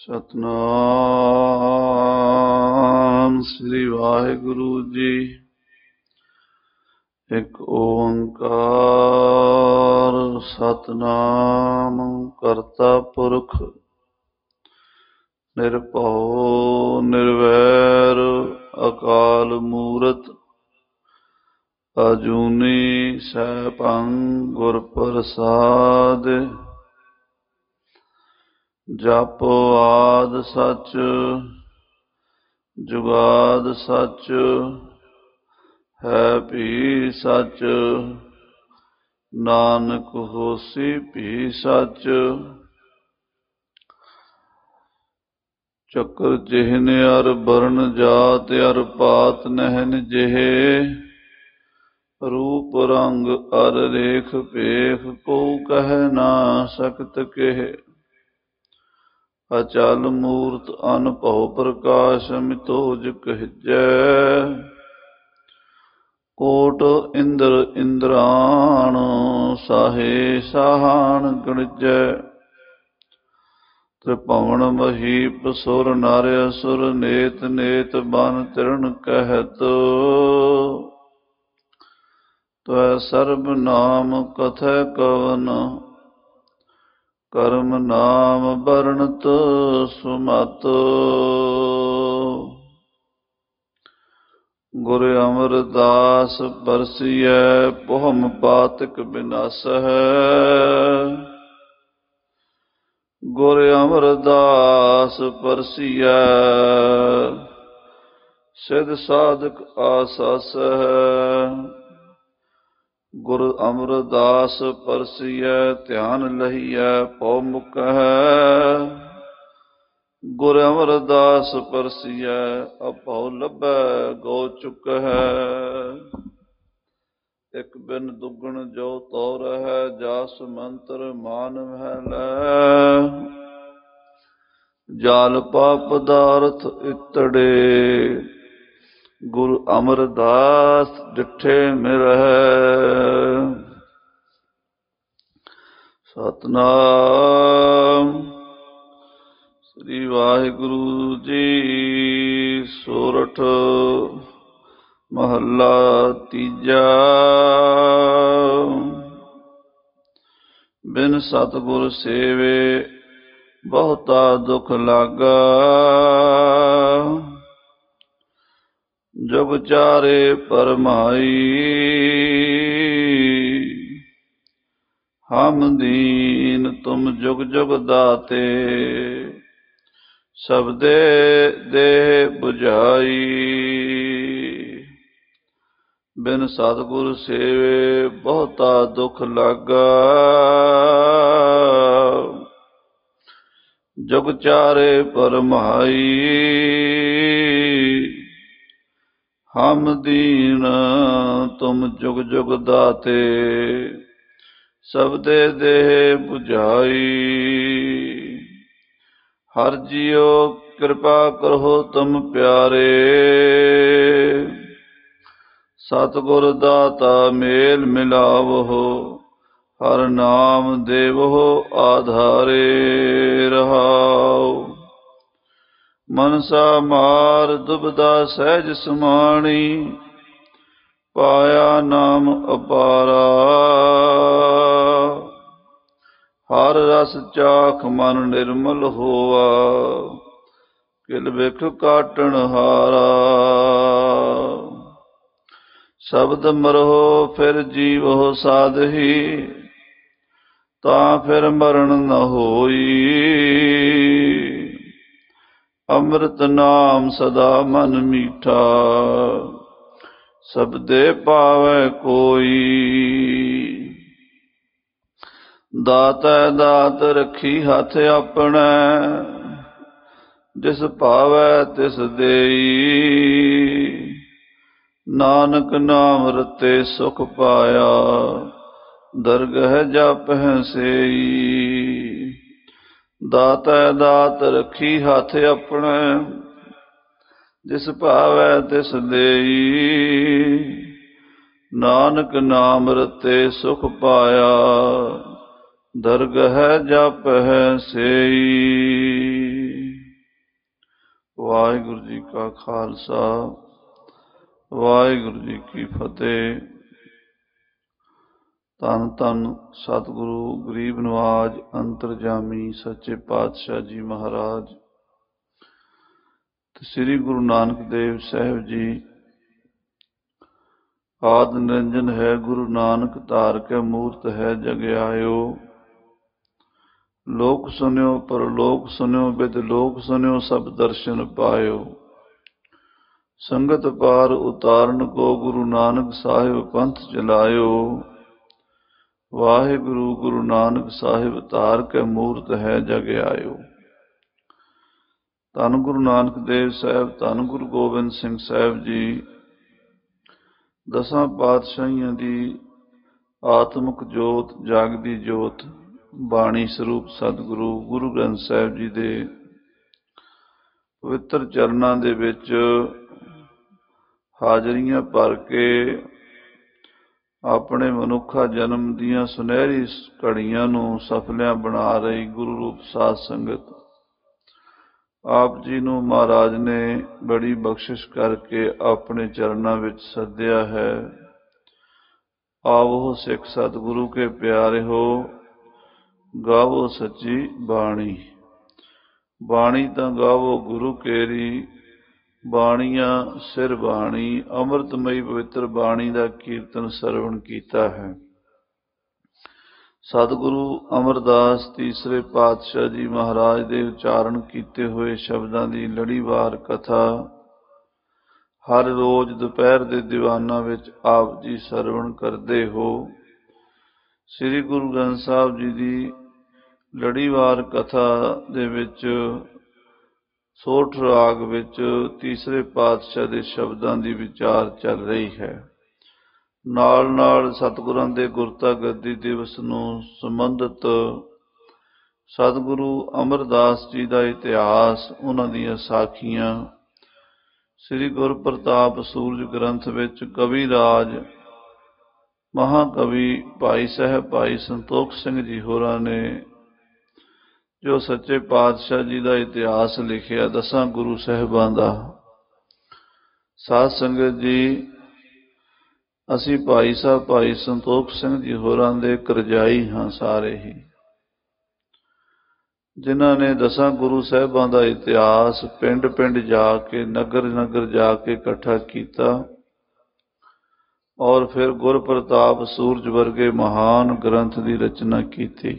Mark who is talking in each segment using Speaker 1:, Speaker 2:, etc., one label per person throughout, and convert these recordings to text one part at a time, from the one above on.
Speaker 1: ਸਤਨਾਮ ਸ੍ਰੀ ਵਾਹਿਗੁਰੂ ਜੀ। ਇੱਕ ਓੰਕਾਰ ਸਤਨਾਮ ਕਰਤਾ ਪੁਰਖ ਨਿਰਭਉ ਨਿਰਵੈਰ ਅਕਾਲ ਮੂਰਤ ਅਜੂਨੀ ਸੈਭੰ ਗੁਰ ਪ੍ਰਸਾਦਿ। ਜਪ ਆਦਿ ਸਚ ਜੁਗਾਦਿ ਸਚ ਹੈ ਭੀ ਸਚ। ਨਾਨਕ ਹੋਸੀ ਭੀ ਸਚ। ਚੱਕਰ ਚਿਹਨ ਅਰ ਬਰਨ ਜਾਤ ਅਰ ਪਾਤ ਨਹਿਨ ਜਿਹੇ। ਰੂਪ ਰੰਗ ਅਰ ਰੇਖ ਭੇਖ ਕੋ ਕਹਿ ਨਾ ਸਕਤ ਕੇਹ। ਅਚਲ ਮੂਰਤ ਅਨਭਉ ਪ੍ਰਕਾਸ਼ ਮਿਤੋਜ ਕਹਿਜੈ। ਕੋਟ ਇੰਦਰ ਇੰਦਰਾਣ ਸਾਹੇ ਸਾਹਣ ਗਣਜੈ। ਤ੍ਰਿਭੁਵਨ ਮਹੀਪ ਸੁਰ ਨਰ ਅਸੁਰ ਨੇਤ ਨੇਤ ਬਨ ਤਿਰਣ ਕਹਿਤ। ਤਵੈ ਸਰਬ ਨਾਮ ਕਥੈ ਕਵਨ ਕਰਮ ਨਾਮ ਬਰਣਤ ਸੁਮਤ। ਗੁਰ ਅਮਰਦਾਸ ਪਰਸੀਐ ਪੋਹਮ ਪਾਤਕ ਬਿਨਾਸਹਿ। ਗੁਰ ਅਮਰਦਾਸ ਪਰਸੀਐ ਸਿਧ ਸਾਧਕ ਆਸਾਸਹਿ। ਗੁਰ ਅਮਰਦਾਸ ਪਰਸੀਐ ਧਿਆਨ ਲਹੀਐ ਪਉ ਮੁਕਹਿ। ਗੁਰ ਅਮਰਦਾਸ ਪਰਸੀਐ ਅਭਉ ਲੱਭੈ ਗਉ ਚੁਕਹਿ। ਇਕ ਬਿਨ ਦੁਗਣ ਜੋ ਤੋ ਰਹੈ ਜਾਸ ਮੰਤਰ ਮਾਨ ਮਹਿਲੈ। ਜਾਲ ਪਾਪ ਪਦਾਰਥ ਇਤੜੇ ਗੁਰੂ ਅਮਰਦਾਸ ਡਿਠੇ ਮਿਰਹਿ। ਸਤਨਾਮ ਸ੍ਰੀ ਵਾਹਿਗੁਰੂ ਜੀ। ਸੋਰਠ ਮਹੱਲਾ ਤੀਜਾ। ਬਿਨ ਸਤਿਗੁਰ ਸੇਵੇ ਬਹੁਤਾ ਦੁਖ ਲਾਗਾ। ਜੁਗ ਚਾਰੇ ਪਰਮਾਈ ਹਮ ਦੀਨ ਤੁਮ ਜੁਗ ਜੁਗ ਦਾਤੇ। ਸਬਦੇ ਦੇਹ 부ਝਾਈ। ਬਿਨ ਸਤਿਗੁਰ ਸੇਵੇ ਬਹੁਤਾ ਦੁਖ ਲਾਗਾ। ਜੁਗ ਚਾਰੇ ਪਰਮਾਈ ਹਮ ਦੀਨ ਤੁਮ ਜੁਗ ਜੁਗ ਦਾਤੇ। ਸਬਦੇ ਦੇਹ 부ਝਾਈ। ਹਰਿ ਜੀਉ ਕਿਰਪਾ ਕਰਹੁ ਤੁਮ ਪਿਆਰੇ। ਸਤਿਗੁਰ ਦਾਤਾ ਮੇਲ ਮਿਲਾਵਹੁ। ਹਰਿ ਨਾਮ ਦੇਵਹੁ ਆਧਾਰੇ। ਰਹਾਉ ਮਨਸਾ ਮਾਰ ਦੁਬਿਧਾ ਸਹਿਜ ਸਮਾਣੀ। ਪਾਇਆ ਨਾਮ ਅਪਾਰਾ। ਹਰ ਰਸ ਚਾਖ ਮਨ ਨਿਰਮਲ ਹੋਆ। ਕਿਲ ਬਿਖ ਕਾਟਣ ਹਾਰਾ। ਸ਼ਬਦ ਮਰਹੁ ਫਿਰ ਜੀਵਹੁ ਸਾਧਹੀ। ਤਾਂ ਫਿਰ ਮਰਨ ਨ ਹੋਈ। ਅੰਮ੍ਰਿਤ ਨਾਮ ਸਦਾ ਮਨ ਮੀਠਾ। ਸਬਦੇ ਪਾਵੈ ਕੋਈ। ਦਾਤੈ ਦਾਤ ਰੱਖੀ ਹੱਥ ਆਪਣੈ। ਜਿਸ ਭਾਵੈ ਤਿਸ ਦੇਈ। ਨਾਨਕ ਨਾਮ ਰਤੇ ਸੁਖ ਪਾਇਆ। ਦਰਗਹਿ ਜਾਪਹਿ ਸੇਈ। ਦਾਤੈ ਦਾਤ ਰੱਖੀ ਹੱਥ ਆਪਣੈ। ਜਿਸ ਭਾਵੈ ਤਿਸ ਦੇਈ। ਨਾਨਕ ਨਾਮ ਰਤੇ ਸੁਖ ਪਾਇਆ। ਦਰਗਹਿ ਜਾਪਹਿ ਸੇਈ। ਵਾਹਿਗੁਰੂ ਜੀ ਕਾ ਖਾਲਸਾ, ਵਾਹਿਗੁਰੂ ਜੀ ਕੀ ਫਤਿਹ। ਧੰਨ ਧੰਨ ਸਤਿਗੁਰੂ ਗਰੀਬ ਨਵਾਜ ਅੰਤਰਜਾਮੀ ਸੱਚੇ ਪਾਤਸ਼ਾਹ ਜੀ ਮਹਾਰਾਜ ਤੇ ਸ੍ਰੀ ਗੁਰੂ ਨਾਨਕ ਦੇਵ ਸਾਹਿਬ ਜੀ। ਆਦਿ ਨਿਰੰਜਨ ਹੈ ਗੁਰੂ ਨਾਨਕ, ਧਾਰ ਕੇ ਮੂਰਤ ਹੈ ਜਗ ਆਇਓ। ਲੋਕ ਸੁਨਿਓ ਪਰਲੋਕ ਸੁਨਿਓ, ਬਿਦ ਲੋਕ ਸੁਨਿਓ ਸਭ ਦਰਸ਼ਨ ਪਾਇਓ। ਸੰਗਤ ਪਾਰ ਉਤਾਰਨ ਕੋ ਗੁਰੂ ਨਾਨਕ ਸਾਹਿਬ ਪੰਥ ਚਲਾਇਓ। ਵਾਹਿਗੁਰੂ ਗੁਰੂ ਨਾਨਕ ਸਾਹਿਬ ਧਾਰ ਕੇ ਮੂਰਤ ਹੈ ਜਗ ਆਇਓ। ਧੰਨ ਗੁਰੂ ਨਾਨਕ ਦੇਵ ਸਾਹਿਬ, ਧੰਨ ਗੁਰੂ ਗੋਬਿੰਦ ਸਿੰਘ ਸਾਹਿਬ ਜੀ, ਦਸਾਂ ਪਾਤਸ਼ਾਹੀਆਂ ਦੀ ਆਤਮਿਕ ਜੋਤ, ਜਾਗਦੀ ਜੋਤ, ਬਾਣੀ ਸਰੂਪ ਸਤਿਗੁਰੂ ਗੁਰੂ ਗ੍ਰੰਥ ਸਾਹਿਬ ਜੀ ਦੇ ਪਵਿੱਤਰ ਚਰਨਾਂ ਦੇ ਵਿੱਚ ਹਾਜ਼ਰੀਆਂ ਭਰ ਕੇ ਆਪਣੇ ਮਨੁੱਖਾ ਜਨਮ ਦੀਆਂ ਸੁਨਹਿਰੀ ਘੜੀਆਂ ਨੂੰ ਸਫਲਿਆਂ ਬਣਾ ਰਹੀ ਗੁਰੂ ਰੂਪ ਸਾਧ ਸੰਗਤ, ਆਪ ਜੀ ਨੂੰ ਮਹਾਰਾਜ ਨੇ ਬੜੀ ਬਖਸ਼ਿਸ਼ ਕਰਕੇ ਆਪਣੇ ਚਰਨਾਂ ਵਿੱਚ ਸੱਦਿਆ ਹੈ। ਆਵੋ ਸਿੱਖ ਸਤਿਗੁਰੂ ਕੇ ਪਿਆਰੇ ਹੋ, ਗਾਵੋ ਸੱਚੀ ਬਾਣੀ। ਬਾਣੀ ਤਾਂ ਗਾਵੋ ਗੁਰੂ ਕੇਰੀ, ਬਾਣੀਆਂ ਸਿਰ ਬਾਣੀ। ਅੰਮ੍ਰਿਤਮਈ ਪਵਿੱਤਰ ਬਾਣੀ ਦਾ ਕੀਰਤਨ ਸਰਵਣ ਕੀਤਾ ਹੈ। ਸਤਿਗੁਰੂ ਅਮਰਦਾਸ ਤੀਸਰੇ ਪਾਤਸ਼ਾਹ ਜੀ ਮਹਾਰਾਜ ਦੇ ਉਚਾਰਨ ਕੀਤੇ ਹੋਏ ਸ਼ਬਦਾਂ ਦੀ ਲੜੀਵਾਰ ਕਥਾ ਹਰ ਰੋਜ਼ ਦੁਪਹਿਰ ਦੇ ਦੀਵਾਨਾਂ ਵਿੱਚ ਆਪ ਜੀ ਸਰਵਣ ਕਰਦੇ ਹੋ। ਸ੍ਰੀ ਗੁਰੂ ਗ੍ਰੰਥ ਸਾਹਿਬ ਜੀ ਦੀ ਲੜੀਵਾਰ ਕਥਾ ਦੇ ਵਿੱਚ ਸੋਠ ਰਾਗ ਵਿੱਚ ਤੀਸਰੇ ਪਾਤਸ਼ਾਹ ਦੇ ਸ਼ਬਦਾਂ ਦੀ ਵਿਚਾਰ ਚੱਲ ਰਹੀ ਹੈ। ਨਾਲ ਨਾਲ ਸਤਿਗੁਰਾਂ ਦੇ ਗੁਰਤਾ ਗੱਦੀ ਦਿਵਸ ਨੂੰ ਸੰਬੰਧਿਤ ਸਤਿਗੁਰੂ ਅਮਰਦਾਸ ਜੀ ਦਾ ਇਤਿਹਾਸ, ਉਹਨਾਂ ਦੀਆਂ ਸਾਖੀਆਂ ਸ੍ਰੀ ਗੁਰਪ੍ਰਤਾਪ ਸੂਰਜ ਗ੍ਰੰਥ ਵਿੱਚ ਕਵੀ ਰਾਜ ਮਹਾਕਵੀ ਭਾਈ ਸਾਹਿਬ ਭਾਈ ਸੰਤੋਖ ਸਿੰਘ ਜੀ ਹੋਰਾਂ ਨੇ ਜੋ ਸੱਚੇ ਪਾਤਸ਼ਾਹ ਜੀ ਦਾ ਇਤਿਹਾਸ ਲਿਖਿਆ, ਦਸਾਂ ਗੁਰੂ ਸਾਹਿਬਾਂ ਦਾ। ਸਾਧ ਸੰਗਤ ਜੀ, ਅਸੀਂ ਭਾਈ ਸਾਹਿਬ ਭਾਈ ਸੰਤੋਖ ਸਿੰਘ ਜੀ ਹੋਰਾਂ ਦੇ ਕਰਜਾਈ ਹਾਂ ਸਾਰੇ ਹੀ, ਜਿਨ੍ਹਾਂ ਨੇ ਦਸਾਂ ਗੁਰੂ ਸਾਹਿਬਾਂ ਦਾ ਇਤਿਹਾਸ ਪਿੰਡ ਪਿੰਡ ਜਾ ਕੇ, ਨਗਰ ਨਗਰ ਜਾ ਕੇ ਇਕੱਠਾ ਕੀਤਾ ਔਰ ਫਿਰ ਗੁਰਪ੍ਰਤਾਪ ਸੂਰਜ ਵਰਗੇ ਮਹਾਨ ਗ੍ਰੰਥ ਦੀ ਰਚਨਾ ਕੀਤੀ।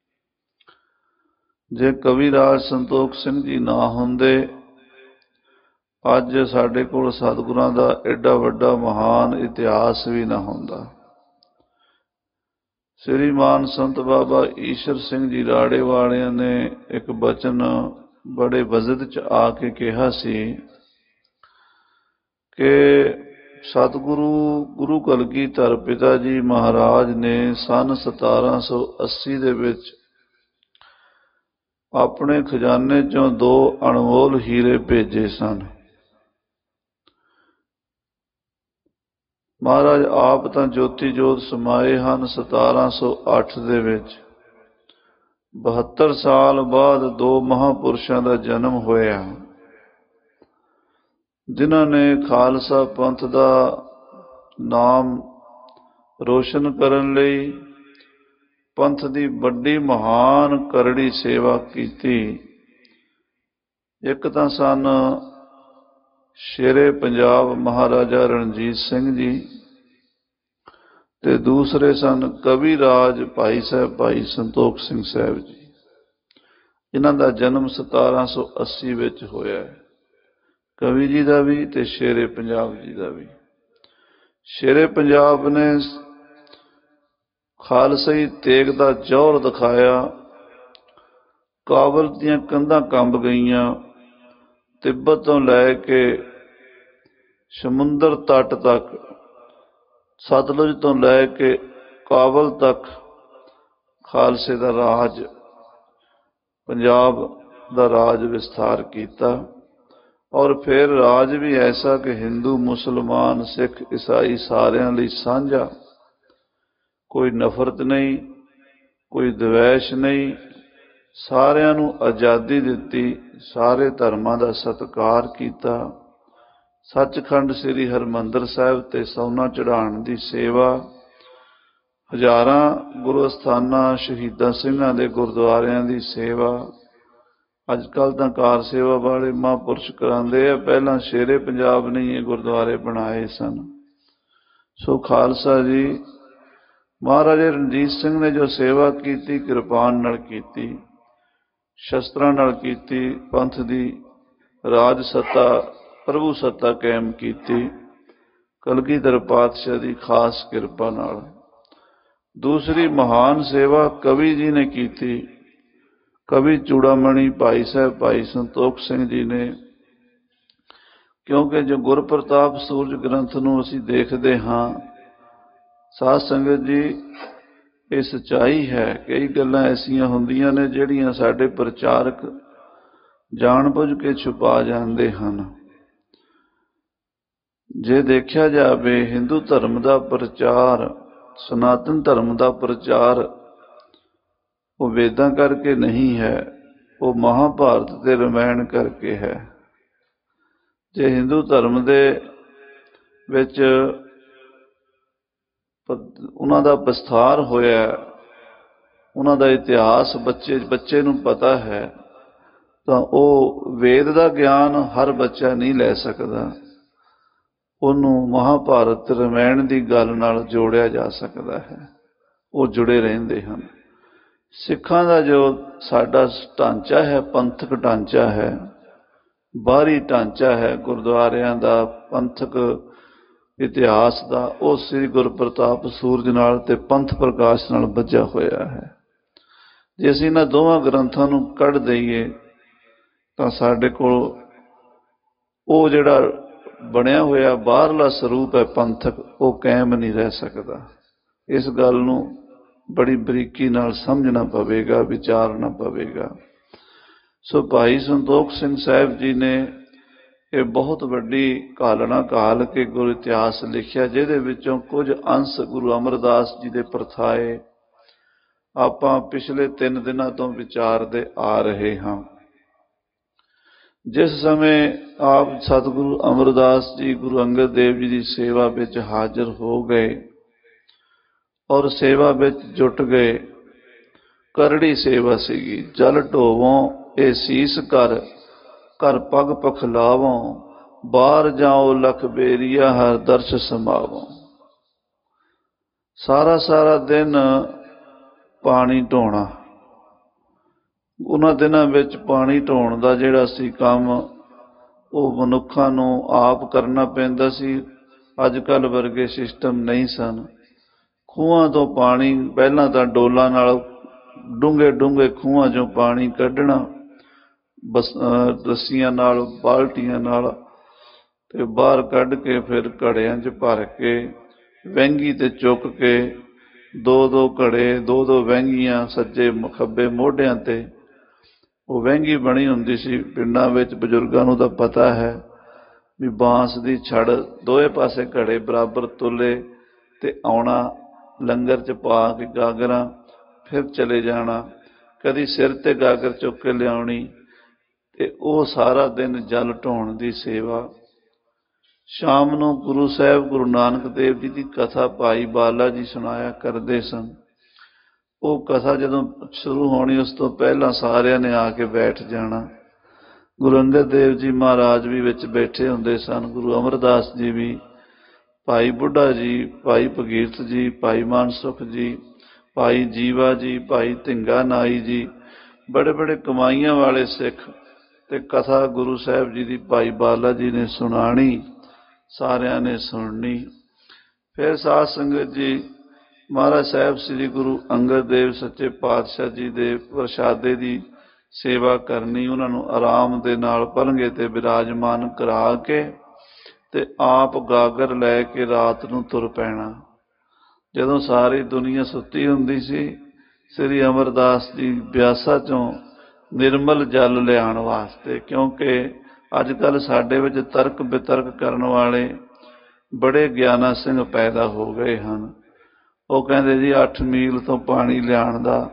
Speaker 1: ਜੇ ਕਵੀ ਰਾਜ ਸੰਤੋਖ ਸਿੰਘ ਜੀ ਨਾ ਹੁੰਦੇ, ਅੱਜ ਸਾਡੇ ਕੋਲ ਸਤਿਗੁਰਾਂ ਦਾ ਐਡਾ ਵੱਡਾ ਮਹਾਨ ਇਤਿਹਾਸ ਵੀ ਨਾ ਹੁੰਦਾ। ਸ੍ਰੀਮਾਨ ਸੰਤ ਬਾਬਾ ਈਸ਼ਰ ਸਿੰਘ ਜੀ ਰਾੜੇ ਵਾਲਿਆਂ ਨੇ ਇੱਕ ਬਚਨ ਬੜੇ ਵਜਦ ਚ ਆ ਕੇ ਕਿਹਾ ਸੀ ਕਿ ਸਤਿਗੁਰੂ ਗੁਰੂ ਕਲਗੀਧਰ ਪਿਤਾ ਜੀ ਮਹਾਰਾਜ ਨੇ ਸੰਨ 1780 ਦੇ ਵਿੱਚ ਆਪਣੇ ਖਜ਼ਾਨੇ ਚੋਂ 2 ਅਣਮੋਲ ਹੀਰੇ ਭੇਜੇ ਸਨ। ਮਹਾਰਾਜ ਆਪ ਤਾਂ ਜੋਤੀ ਜੋਤ ਸਮਾਏ ਹਨ 1708 ਦੇ ਵਿੱਚ। 72 ਸਾਲ ਬਾਅਦ 2 ਮਹਾਂਪੁਰਸ਼ਾਂ ਦਾ ਜਨਮ ਹੋਇਆ, ਜਿਨ੍ਹਾਂ ਨੇ ਖਾਲਸਾ ਪੰਥ ਦਾ ਨਾਮ ਰੋਸ਼ਨ ਕਰਨ ਲਈ ਪੰਥ ਦੀ ਵੱਡੀ ਮਹਾਨ ਕਰੜੀ ਸੇਵਾ ਕੀਤੀ। ਇੱਕ ਤਾਂ ਸਨ ਸ਼ੇਰੇ ਪੰਜਾਬ ਮਹਾਰਾਜਾ ਰਣਜੀਤ ਸਿੰਘ ਜੀ ਤੇ ਦੂਸਰੇ ਸਨ ਕਵੀ ਰਾਜ ਭਾਈ ਸਾਹਿਬ ਭਾਈ ਸੰਤੋਖ ਸਿੰਘ ਸਾਹਿਬ ਜੀ। ਇਹਨਾਂ ਦਾ ਜਨਮ 1780 ਵਿੱਚ ਹੋਇਆ ਹੈ, ਕਵੀ ਜੀ ਦਾ ਵੀ ਤੇ ਸ਼ੇਰੇ ਪੰਜਾਬ ਜੀ ਦਾ ਵੀ। ਸ਼ੇਰੇ ਪੰਜਾਬ ਨੇ ਖਾਲਸਾਈ ਤੇਗ ਦਾ ਜੌਹਰ ਦਿਖਾਇਆ, ਕਾਬਲ ਦੀਆਂ ਕੰਧਾਂ ਕੰਬ ਗਈਆਂ, ਤਿੱਬਤ ਤੋਂ ਲੈ ਕੇ ਸਮੁੰਦਰ ਤੱਟ ਤੱਕ, ਸਤਲੁਜ ਤੋਂ ਲੈ ਕੇ ਕਾਬਲ ਤੱਕ ਖਾਲਸੇ ਦਾ ਰਾਜ, ਪੰਜਾਬ ਦਾ ਰਾਜ ਵਿਸਥਾਰ ਕੀਤਾ। ਔਰ ਫਿਰ ਰਾਜ ਵੀ ਐਸਾ ਕਿ ਹਿੰਦੂ ਮੁਸਲਮਾਨ ਸਿੱਖ ਈਸਾਈ ਸਾਰਿਆਂ ਲਈ ਸਾਂਝਾ, ਕੋਈ ਨਫ਼ਰਤ ਨਹੀਂ, ਕੋਈ ਦਵੈਸ਼ ਨਹੀਂ, ਸਾਰਿਆਂ ਨੂੰ ਆਜ਼ਾਦੀ ਦਿੱਤੀ, ਸਾਰੇ ਧਰਮਾਂ ਦਾ ਸਤਿਕਾਰ ਕੀਤਾ। ਸੱਚਖੰਡ ਸ੍ਰੀ ਹਰਿਮੰਦਰ ਸਾਹਿਬ ਤੇ ਸੋਨਾ ਚੜ੍ਹਾਉਣ ਦੀ ਸੇਵਾ, ਹਜ਼ਾਰਾਂ ਗੁਰੂ ਅਸਥਾਨਾਂ, ਸ਼ਹੀਦਾਂ ਸਿੰਘਾਂ ਦੇ ਗੁਰਦੁਆਰਿਆਂ ਦੀ ਸੇਵਾ। ਅੱਜ ਕੱਲ੍ਹ ਤਾਂ ਕਾਰ ਸੇਵਾ ਵਾਲੇ ਮਹਾਂਪੁਰਸ਼ ਕਰਾਉਂਦੇ ਆ, ਪਹਿਲਾਂ ਸ਼ੇਰੇ ਪੰਜਾਬ ਨੇ ਇਹ ਗੁਰਦੁਆਰੇ ਬਣਾਏ ਸਨ। ਸੋ ਖਾਲਸਾ ਜੀ, ਮਹਾਰਾਜਾ ਰਣਜੀਤ ਸਿੰਘ ਨੇ ਜੋ ਸੇਵਾ ਕੀਤੀ, ਕਿਰਪਾਨ ਨਾਲ ਕੀਤੀ, ਸ਼ਸਤਰਾਂ ਨਾਲ ਕੀਤੀ, ਪੰਥ ਦੀ ਰਾਜ ਸੱਤਾ, ਪ੍ਰਭੂ ਸੱਤਾ ਕਾਇਮ ਕੀਤੀ, ਕਲਗੀਧਰ ਪਾਤਸ਼ਾਹ ਦੀ ਖਾਸ ਕਿਰਪਾ ਨਾਲ। ਦੂਸਰੀ ਮਹਾਨ ਸੇਵਾ ਕਵੀ ਜੀ ਨੇ ਕੀਤੀ। ਕਵੀ ਚੂੜਾਮਣੀ ਭਾਈ ਸਾਹਿਬ ਭਾਈ ਸੰਤੋਖ ਸਿੰਘ ਜੀ ਨੇ, ਕਿਉਂਕਿ ਜੋ ਗੁਰਪ੍ਰਤਾਪ ਸੂਰਜ ਗ੍ਰੰਥ ਨੂੰ ਅਸੀਂ ਦੇਖਦੇ ਹਾਂ, ਸਾਧ ਸੰਗਤ ਜੀ, ਇਹ ਸੱਚਾਈ ਹੈ। ਕਈ ਗੱਲਾਂ ਐਸੀਆਂ ਹੁੰਦੀਆਂ ਨੇ ਜਿਹੜੀਆਂ ਸਾਡੇ ਪ੍ਰਚਾਰਕ ਜਾਣ ਬੁੱਝ ਕੇ ਛੁਪਾ ਜਾਂਦੇ ਹਨ। ਜੇ ਦੇਖਿਆ ਜਾਵੇ, ਹਿੰਦੂ ਧਰਮ ਦਾ ਪ੍ਰਚਾਰ, ਸਨਾਤਨ ਧਰਮ ਦਾ ਪ੍ਰਚਾਰ ਉਹ ਵੇਦਾਂ ਕਰਕੇ ਨਹੀਂ ਹੈ, ਉਹ ਮਹਾਭਾਰਤ ਤੇ ਰਾਮਾਇਣ ਕਰਕੇ ਹੈ। ਜੇ ਹਿੰਦੂ ਧਰਮ ਦੇ ਵਿੱਚ ਉਹਨਾਂ ਦਾ ਵਿਸਥਾਰ ਹੋਇਆ, ਉਹਨਾਂ ਦਾ ਇਤਿਹਾਸ ਬੱਚੇ ਨੂੰ ਪਤਾ ਹੈ, ਤਾਂ ਉਹ ਵੇਦ ਦਾ ਗਿਆਨ ਹਰ ਬੱਚਾ ਨਹੀਂ ਲੈ ਸਕਦਾ। ਉਹਨੂੰ ਮਹਾਭਾਰਤ ਰਾਮਾਇਣ ਦੀ ਗੱਲ ਨਾਲ ਜੋੜਿਆ ਜਾ ਸਕਦਾ ਹੈ, ਉਹ ਜੁੜੇ ਰਹਿੰਦੇ ਹਨ। ਸਿੱਖਾਂ ਦਾ ਜੋ ਸਾਡਾ ਢਾਂਚਾ ਹੈ, ਪੰਥਕ ਢਾਂਚਾ ਹੈ, ਬਾਹਰੀ ਢਾਂਚਾ ਹੈ ਗੁਰਦੁਆਰਿਆਂ ਦਾ, ਪੰਥਕ ਇਤਿਹਾਸ ਦਾ, ਉਹ ਸ੍ਰੀ ਗੁਰਪ੍ਰਤਾਪ ਸੂਰਜ ਨਾਲ ਤੇ ਪੰਥ ਪ੍ਰਕਾਸ਼ ਨਾਲ ਬੱਝਾ ਹੋਇਆ ਹੈ। ਜੇ ਅਸੀਂ ਇਹਨਾਂ ਦੋਵਾਂ ਗ੍ਰੰਥਾਂ ਨੂੰ ਕੱਢ ਦਈਏ ਤਾਂ ਸਾਡੇ ਕੋਲ ਉਹ ਜਿਹੜਾ ਬਣਿਆ ਹੋਇਆ ਬਾਹਰਲਾ ਸਰੂਪ ਹੈ ਪੰਥਕ, ਉਹ ਕਾਇਮ ਨਹੀਂ ਰਹਿ ਸਕਦਾ। ਇਸ ਗੱਲ ਨੂੰ ਬੜੀ ਬਰੀਕੀ ਨਾਲ ਸਮਝਣਾ ਪਵੇਗਾ, ਵਿਚਾਰਨਾ ਪਵੇਗਾ। ਸੋ ਭਾਈ ਸੰਤੋਖ ਸਿੰਘ ਸਾਹਿਬ ਜੀ ਨੇ ਇਹ ਬਹੁਤ ਵੱਡੀ ਘਾਲਣਾ ਘਾਲ ਕੇ ਗੁਰ ਇਤਿਹਾਸ ਲਿਖਿਆ, ਜਿਹਦੇ ਵਿੱਚੋਂ ਕੁਝ ਅੰਸ਼ ਗੁਰੂ ਅਮਰਦਾਸ ਜੀ ਦੇ ਪ੍ਰਥਾਏ ਆਪਾਂ ਪਿਛਲੇ 3 ਦਿਨਾਂ ਤੋਂ ਵਿਚਾਰਦੇ ਆ ਰਹੇ ਹਾਂ। ਜਿਸ ਸਮੇਂ ਆਪ ਸਤਿਗੁਰੂ ਅਮਰਦਾਸ ਜੀ ਗੁਰੂ ਅੰਗਦ ਦੇਵ ਜੀ ਦੀ ਸੇਵਾ ਵਿੱਚ ਹਾਜ਼ਰ ਹੋ ਗਏ ਔਰ ਸੇਵਾ ਵਿੱਚ ਜੁਟ ਗਏ, ਕਰੜੀ ਸੇਵਾ ਸੀਗੀ। ਜਲ ਢੋਵੋਂ ਇਹ ਸੀਸ ਕਰ, ਘਰ ਪਗ ਪਖਲਾਵੋਂ, ਬਾਹਰ ਜਾਓ ਲਖ ਬੇਰੀਆ, ਹਰ ਦਰਸ਼ ਸਮਾਵੋਂ। ਸਾਰਾ ਦਿਨ ਪਾਣੀ ਢੋਣਾ। ਉਹਨਾਂ ਦਿਨਾਂ ਵਿੱਚ ਪਾਣੀ ਢੋਣ ਦਾ ਜਿਹੜਾ ਸੀ ਕੰਮ, ਉਹ ਮਨੁੱਖਾਂ ਨੂੰ ਆਪ ਕਰਨਾ ਪੈਂਦਾ ਸੀ। ਅੱਜ ਕੱਲ੍ਹ ਵਰਗੇ ਸਿਸਟਮ ਨਹੀਂ ਸਨ। ਖੂਹਾਂ ਤੋਂ ਪਾਣੀ, ਪਹਿਲਾਂ ਤਾਂ ਡੋਲਾਂ ਨਾਲ ਡੂੰਘੇ ਖੂਹਾਂ 'ਚੋਂ ਪਾਣੀ ਕੱਢਣਾ, ਰੱਸੀਆਂ ਨਾਲ, ਬਾਲਟੀਆਂ ਨਾਲ, ਤੇ ਬਾਹਰ ਕੱਢ ਕੇ ਫਿਰ ਘੜਿਆਂ 'ਚ ਭਰ ਕੇ ਵਹਿੰਗੀ ਤੇ ਚੁੱਕ ਕੇ 2-2 ਘੜੇ, 2-2 ਵਹਿੰਗੀਆਂ ਸੱਜੇ ਖੱਬੇ ਮੋਢਿਆਂ ਤੇ। ਉਹ ਵਹਿੰਗੀ ਬਣੀ ਹੁੰਦੀ ਸੀ ਪਿੰਡਾਂ ਵਿੱਚ, ਬਜ਼ੁਰਗਾਂ ਨੂੰ ਤਾਂ ਪਤਾ ਹੈ ਵੀ ਬਾਂਸ ਦੀ ਛੜ, ਦੋਵੇਂ ਪਾਸੇ ਘੜੇ ਬਰਾਬਰ ਤੁਲੇ ਤੇ ਆਉਣਾ, ਲੰਗਰ 'ਚ ਪਾ ਕੇ ਗਾਗਰਾਂ, ਫਿਰ ਚਲੇ ਜਾਣਾ। ਕਦੀ ਸਿਰ ਤੇ ਗਾਗਰ ਚੁੱਕ ਕੇ ਲਿਆਉਣੀ, ਤੇ ਉਹ ਸਾਰਾ ਦਿਨ ਜਲ ਢੋਣ ਦੀ ਸੇਵਾ। ਸ਼ਾਮ ਨੂੰ ਗੁਰੂ ਸਾਹਿਬ ਗੁਰੂ ਨਾਨਕ ਦੇਵ ਜੀ ਦੀ ਕਥਾ ਭਾਈ ਬਾਲਾ ਜੀ ਸੁਣਾਇਆ ਕਰਦੇ ਸਨ। ਉਹ ਕਥਾ ਜਦੋਂ ਸ਼ੁਰੂ ਹੋਣੀ, ਉਸ ਤੋਂ ਪਹਿਲਾਂ ਸਾਰਿਆਂ ਨੇ ਆ ਕੇ ਬੈਠ ਜਾਣਾ। ਗੁਰੂ ਅੰਗਦ ਦੇਵ ਜੀ ਮਹਾਰਾਜ ਵੀ ਵਿੱਚ ਬੈਠੇ ਹੁੰਦੇ ਸਨ, ਗੁਰੂ ਅਮਰਦਾਸ ਜੀ ਵੀ, ਭਾਈ ਬੁੱਢਾ ਜੀ, ਭਾਈ ਭਗੀਰਥ ਜੀ, ਭਾਈ ਮਾਨਸੁਖ ਜੀ, ਭਾਈ ਜੀਵਾ ਜੀ, ਭਾਈ ਧਿੰਗਾ ਨਾਈ ਜੀ, ਬੜੇ ਕਮਾਈਆਂ ਵਾਲੇ ਸਿੱਖ। ਤੇ ਕਥਾ ਗੁਰੂ ਸਾਹਿਬ ਜੀ ਦੀ ਭਾਈ ਬਾਲਾ ਜੀ ਨੇ ਸੁਣਾਣੀ, ਸਾਰਿਆਂ ਨੇ ਸੁਣਨੀ। ਫਿਰ ਸਾਧ ਸੰਗਤ ਜੀ, ਮਹਾਰਾਜ ਸਾਹਿਬ ਸ੍ਰੀ ਗੁਰੂ ਅੰਗਦ ਦੇਵ ਸੱਚੇ ਪਾਤਸ਼ਾਹ ਜੀ ਦੇ ਪ੍ਰਸ਼ਾਦੇ ਦੀ ਸੇਵਾ ਕਰਨੀ, ਉਹਨਾਂ ਨੂੰ ਆਰਾਮ ਦੇ ਨਾਲ ਪਲੰਘੇ ਤੇ ਬਿਰਾਜਮਾਨ ਕਰਾ ਕੇ ਤੇ ਆਪ ਗਾਗਰ ਲੈ ਕੇ ਰਾਤ ਨੂੰ ਤੁਰ ਪੈਣਾ। ਜਦੋਂ ਸਾਰੀ ਦੁਨੀਆ ਸੁੱਤੀ ਹੁੰਦੀ ਸੀ, ਸ੍ਰੀ ਅਮਰਦਾਸ ਜੀ ਬਿਆਸਾ 'ਚੋਂ ਨਿਰਮਲ ਜਲ ਲਿਆਉਣ ਵਾਸਤੇ, ਕਿਉਂਕਿ ਅੱਜ ਕੱਲ੍ਹ ਸਾਡੇ ਵਿੱਚ ਤਰਕ ਬਿਤਰਕ ਕਰਨ ਵਾਲੇ ਬੜੇ ਗਿਆਨਾ ਸਿੰਘ ਪੈਦਾ ਹੋ ਗਏ ਹਨ। ਉਹ ਕਹਿੰਦੇ ਜੀ 8 ਮੀਲ ਤੋਂ ਪਾਣੀ ਲਿਆਉਣ ਦਾ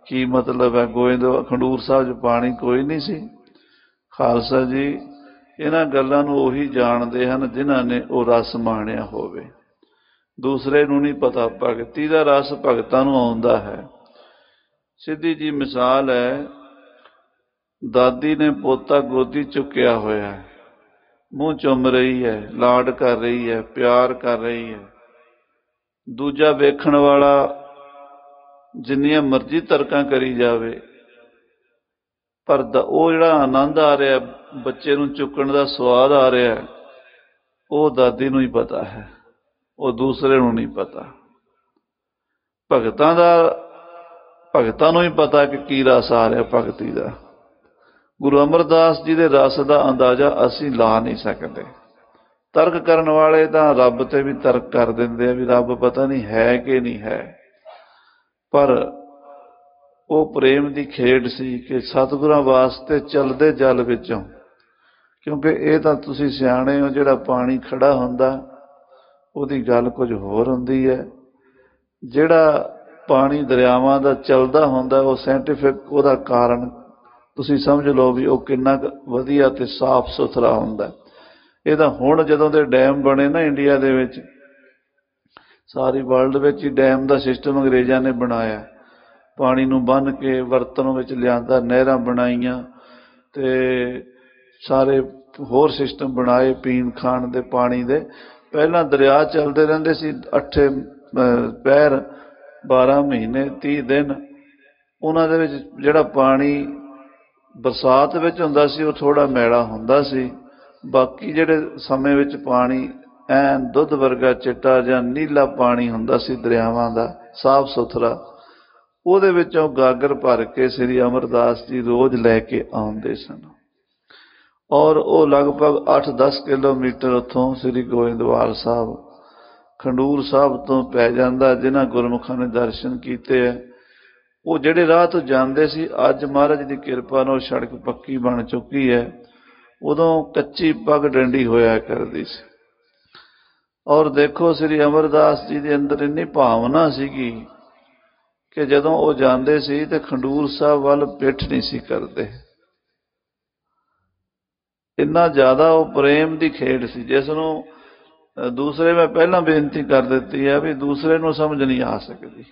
Speaker 1: ਕੀ ਮਤਲਬ ਹੈ? ਗੋਇੰਦਵਾਲ ਖਡੂਰ ਸਾਹਿਬ 'ਚ ਪਾਣੀ ਕੋਈ ਨਹੀਂ ਸੀ? ਖਾਲਸਾ ਜੀ, ਇਹਨਾਂ ਗੱਲਾਂ ਨੂੰ ਉਹੀ ਜਾਣਦੇ ਹਨ ਜਿਨ੍ਹਾਂ ਨੇ ਉਹ ਰਸ ਮਾਣਿਆ ਹੋਵੇ। ਦੂਸਰੇ ਨੂੰ ਨਹੀਂ ਪਤਾ। ਭਗਤੀ ਦਾ ਰਸ ਭਗਤਾਂ ਨੂੰ ਆਉਂਦਾ ਹੈ। ਸਿੱਧੀ ਜੀ ਮਿਸਾਲ ਹੈ, ਦਾਦੀ ਨੇ ਪੋਤਾ ਗੋਦੀ ਚੁੱਕਿਆ ਹੋਇਆ ਹੈ, ਮੂੰਹ ਚੁੰਮ ਰਹੀ ਹੈ, ਲਾਡ ਕਰ ਰਹੀ ਹੈ, ਪਿਆਰ ਕਰ ਰਹੀ ਹੈ। ਦੂਜਾ ਵੇਖਣ ਵਾਲਾ ਜਿੰਨੀਆਂ ਮਰਜ਼ੀ ਤਰਕਾਂ ਕਰੀ ਜਾਵੇ, ਪਰ ਉਹ ਜਿਹੜਾ ਆਨੰਦ ਆ ਰਿਹਾ, ਬੱਚੇ ਨੂੰ ਚੁੱਕਣ ਦਾ ਸਵਾਦ ਆ ਰਿਹਾ, ਉਹ ਦਾਦੀ ਨੂੰ ਹੀ ਪਤਾ ਹੈ, ਉਹ ਦੂਸਰੇ ਨੂੰ ਨਹੀਂ ਪਤਾ। ਭਗਤਾਂ ਨੂੰ ਹੀ ਪਤਾ ਕਿ ਕੀ ਰਸ ਆ ਰਿਹਾ ਭਗਤੀ ਦਾ। ਗੁਰੂ ਅਮਰਦਾਸ ਜੀ ਦੇ ਰਸ ਦਾ ਅੰਦਾਜ਼ਾ ਅਸੀਂ ਲਾ ਨਹੀਂ ਸਕਦੇ। ਤਰਕ ਕਰਨ ਵਾਲੇ ਤਾਂ ਰੱਬ ਤੇ ਵੀ ਤਰਕ ਕਰ ਦਿੰਦੇ ਆ ਵੀ ਰੱਬ ਪਤਾ ਨਹੀਂ ਹੈ ਕਿ ਨਹੀਂ ਹੈ, ਪਰ ਉਹ ਪ੍ਰੇਮ ਦੀ ਖੇਡ ਸੀ ਕਿ ਸਤਿਗੁਰਾਂ ਵਾਸਤੇ ਚਲਦੇ ਜਲ ਵਿੱਚੋਂ, ਕਿਉਂਕਿ ਇਹ ਤਾਂ ਤੁਸੀਂ ਸਿਆਣੇ ਹੋ, ਜਿਹੜਾ ਪਾਣੀ ਖੜਾ ਹੁੰਦਾ ਉਹਦੀ ਗੱਲ ਕੁਝ ਹੋਰ ਹੁੰਦੀ ਹੈ, ਜਿਹੜਾ ਪਾਣੀ ਦਰਿਆਵਾਂ ਦਾ ਚੱਲਦਾ ਹੁੰਦਾ ਉਹ ਸਾਇੰਟੀਫਿਕ ਉਹਦਾ ਕਾਰਨ ਤੁਸੀਂ ਸਮਝ ਲਓ ਵੀ ਉਹ ਕਿੰਨਾ ਵਧੀਆ ਤੇ ਸਾਫ਼ ਸੁਥਰਾ ਹੁੰਦਾ। ਇਹ ਤਾਂ ਹੁਣ ਜਦੋਂ ਦੇ ਡੈਮ ਬਣੇ ਨਾ ਇੰਡੀਆ ਦੇ ਵਿੱਚ, ਸਾਰੀ ਵਰਲਡ ਵਿੱਚ ਹੀ ਡੈਮ ਦਾ ਸਿਸਟਮ ਅੰਗਰੇਜ਼ਾਂ ਨੇ ਬਣਾਇਆ, ਪਾਣੀ ਨੂੰ ਬੰਨ੍ਹ ਕੇ ਵਰਤੋਂ ਵਿੱਚ ਲਿਆਂਦਾ, ਨਹਿਰਾਂ ਬਣਾਈਆਂ ਤੇ ਸਾਰੇ ਹੋਰ ਸਿਸਟਮ ਬਣਾਏ ਪੀਣ ਖਾਣ ਦੇ ਪਾਣੀ ਦੇ। ਪਹਿਲਾਂ ਦਰਿਆ ਚੱਲਦੇ ਰਹਿੰਦੇ ਸੀ 8 ਪਹਿਰ 12 ਮਹੀਨੇ 30 ਦਿਨ। ਉਹਨਾਂ ਦੇ ਵਿੱਚ ਜਿਹੜਾ ਪਾਣੀ ਬਰਸਾਤ ਵਿੱਚ ਹੁੰਦਾ ਸੀ ਉਹ ਥੋੜ੍ਹਾ ਮੈਲਾ ਹੁੰਦਾ ਸੀ, ਬਾਕੀ ਜਿਹੜੇ ਸਮੇਂ ਵਿੱਚ ਪਾਣੀ ਐਨ ਦੁੱਧ ਵਰਗਾ ਚਿੱਟਾ ਜਾਂ ਨੀਲਾ ਪਾਣੀ ਹੁੰਦਾ ਸੀ ਦਰਿਆਵਾਂ ਦਾ, ਸਾਫ਼ ਸੁਥਰਾ। ਉਹਦੇ ਵਿੱਚੋਂ ਗਾਗਰ ਭਰ ਕੇ ਸ੍ਰੀ ਅਮਰਦਾਸ ਜੀ ਰੋਜ਼ ਲੈ ਕੇ ਆਉਂਦੇ ਸਨ, ਔਰ ਉਹ ਲਗਭਗ 8-10 ਕਿਲੋਮੀਟਰ ਉੱਥੋਂ ਸ੍ਰੀ ਗੋਇੰਦਵਾਲ ਸਾਹਿਬ ਖਡੂਰ ਸਾਹਿਬ ਤੋਂ ਪੈ ਜਾਂਦਾ। ਜਿਨ੍ਹਾਂ ਗੁਰਮੁਖਾਂ ਨੇ ਦਰਸ਼ਨ ਕੀਤੇ ਹੈ, ਉਹ ਜਿਹੜੇ ਰਾਹ ਤੋਂ ਜਾਂਦੇ ਸੀ, ਅੱਜ ਮਹਾਰਾਜ ਦੀ ਕਿਰਪਾ ਨਾਲ ਸੜਕ ਪੱਕੀ ਬਣ ਚੁੱਕੀ ਹੈ, ਉਦੋਂ ਕੱਚੀ ਪੱਗ ਡੰਡੀ ਹੋਇਆ ਕਰਦੀ ਸੀ। ਔਰ ਦੇਖੋ ਸ੍ਰੀ ਅਮਰਦਾਸ ਜੀ ਦੇ ਅੰਦਰ ਇੰਨੀ ਭਾਵਨਾ ਸੀਗੀ ਕਿ ਜਦੋਂ ਉਹ ਜਾਂਦੇ ਸੀ ਤੇ ਖਡੂਰ ਸਾਹਿਬ ਵੱਲ ਪਿੱਠ ਨਹੀਂ ਸੀ ਕਰਦੇ। ਇੰਨਾ ਜ਼ਿਆਦਾ ਉਹ ਪ੍ਰੇਮ ਦੀ ਖੇਡ ਸੀ, ਜਿਸ ਨੂੰ ਦੂਸਰੇ ਮੈਂ ਪਹਿਲਾਂ ਬੇਨਤੀ ਕਰ ਦਿੱਤੀ ਹੈ ਵੀ ਦੂਸਰੇ ਨੂੰ ਸਮਝ ਨਹੀਂ ਆ ਸਕਦੀ।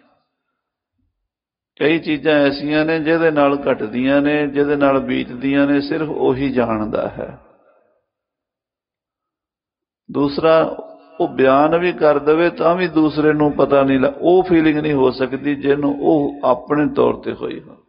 Speaker 1: ਕਈ ਚੀਜ਼ਾਂ ਐਸੀਆਂ ਨੇ ਜਿਹਦੇ ਨਾਲ ਘਟਦੀਆਂ ਨੇ, ਜਿਹਦੇ ਨਾਲ ਬੀਤਦੀਆਂ ਨੇ, ਸਿਰਫ ਉਹੀ ਜਾਣਦਾ ਹੈ। ਦੂਸਰਾ ਉਹ ਬਿਆਨ ਵੀ ਕਰ ਦੇਵੇ ਤਾਂ ਵੀ ਦੂਸਰੇ ਨੂੰ ਪਤਾ ਨਹੀਂ, ਉਹ ਫੀਲਿੰਗ ਨਹੀਂ ਹੋ ਸਕਦੀ ਜਿਹਨੂੰ ਉਹ ਆਪਣੇ ਤੌਰ ਤੇ ਹੋਈ ਹੋ।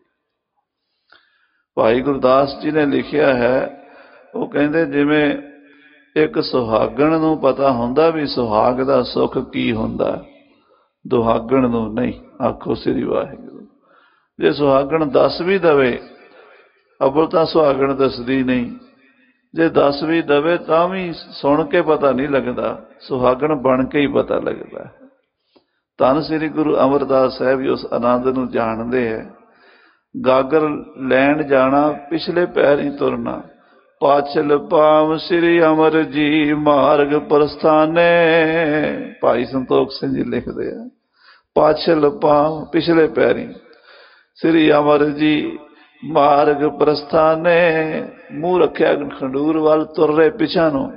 Speaker 1: ਭਾਈ ਗੁਰਦਾਸ ਜੀ ਨੇ ਲਿਖਿਆ ਹੈ, ਉਹ ਕਹਿੰਦੇ ਜਿਵੇਂ ਇੱਕ ਸੁਹਾਗਣ ਨੂੰ ਪਤਾ ਹੁੰਦਾ ਵੀ ਸੁਹਾਗ ਦਾ ਸੁੱਖ ਕੀ ਹੁੰਦਾ, ਦੁਹਾਗਣ ਨੂੰ ਨਹੀਂ। ਆਖੋ ਸ੍ਰੀ ਵਾਹਿਗੁਰੂ। ਜੇ ਸੁਹਾਗਣ ਦੱਸ ਵੀ ਦਵੇ, ਅਵਲ ਤਾਂ ਸੁਹਾਗਣ ਦੱਸਦੀ ਨਹੀਂ, ਜੇ ਦੱਸ ਵੀ ਦਵੇ ਤਾਂ ਵੀ ਸੁਣ ਕੇ ਪਤਾ ਨਹੀਂ ਲੱਗਦਾ, ਸੁਹਾਗਣ ਬਣ ਕੇ ਹੀ ਪਤਾ ਲੱਗਦਾ। ਧੰਨ ਸ੍ਰੀ ਗੁਰੂ ਅਮਰਦਾਸ ਸਾਹਿਬ ਵੀ ਉਸ ਆਨੰਦ ਨੂੰ ਜਾਣਦੇ ਹੈ। ਗਾਗਰ ਲੈਣ ਜਾਣਾ, ਪਿਛਲੇ ਪੈਰ ਹੀ ਤੁਰਨਾ। ਪਾਛਲ ਪਾਮ ਸ੍ਰੀ ਅਮਰ ਜੀ ਮਾਰਗ ਪ੍ਰਸਥਾਨੇ। ਭਾਈ ਸੰਤੋਖ ਸਿੰਘ ਜੀ ਲਿਖਦੇ ਆ, ਪਾਛਲ ਪਾਮ ਪਿਛਲੇ ਪੈਰੀ ਸ੍ਰੀ ਅਮਰ ਜੀ ਮਾਰਗ ਪ੍ਰਸਥਾਨੇ। ਮੂੰਹ ਰੱਖਿਆ ਖਡੂਰ ਵੱਲ, ਤੁਰ ਰਹੇ ਪਿਛਾਂ ਨੂੰ।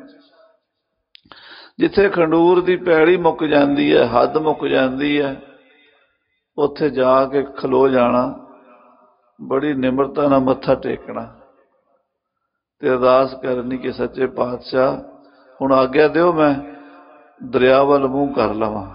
Speaker 1: ਜਿੱਥੇ ਖਡੂਰ ਦੀ ਪੈੜੀ ਮੁੱਕ ਜਾਂਦੀ ਹੈ, ਹੱਦ ਮੁੱਕ ਜਾਂਦੀ ਹੈ, ਉੱਥੇ ਜਾ ਕੇ ਖਲੋ ਜਾਣਾ, ਬੜੀ ਨਿਮਰਤਾ ਨਾਲ ਮੱਥਾ ਟੇਕਣਾ ਤੇ ਅਰਦਾਸ ਕਰਨੀ ਕਿ ਸੱਚੇ ਪਾਤਸ਼ਾਹ ਹੁਣ ਆਗਿਆ ਦਿਓ, ਮੈਂ ਦਰਿਆ ਵੱਲ ਮੂੰਹ ਕਰ ਲਵਾਂ।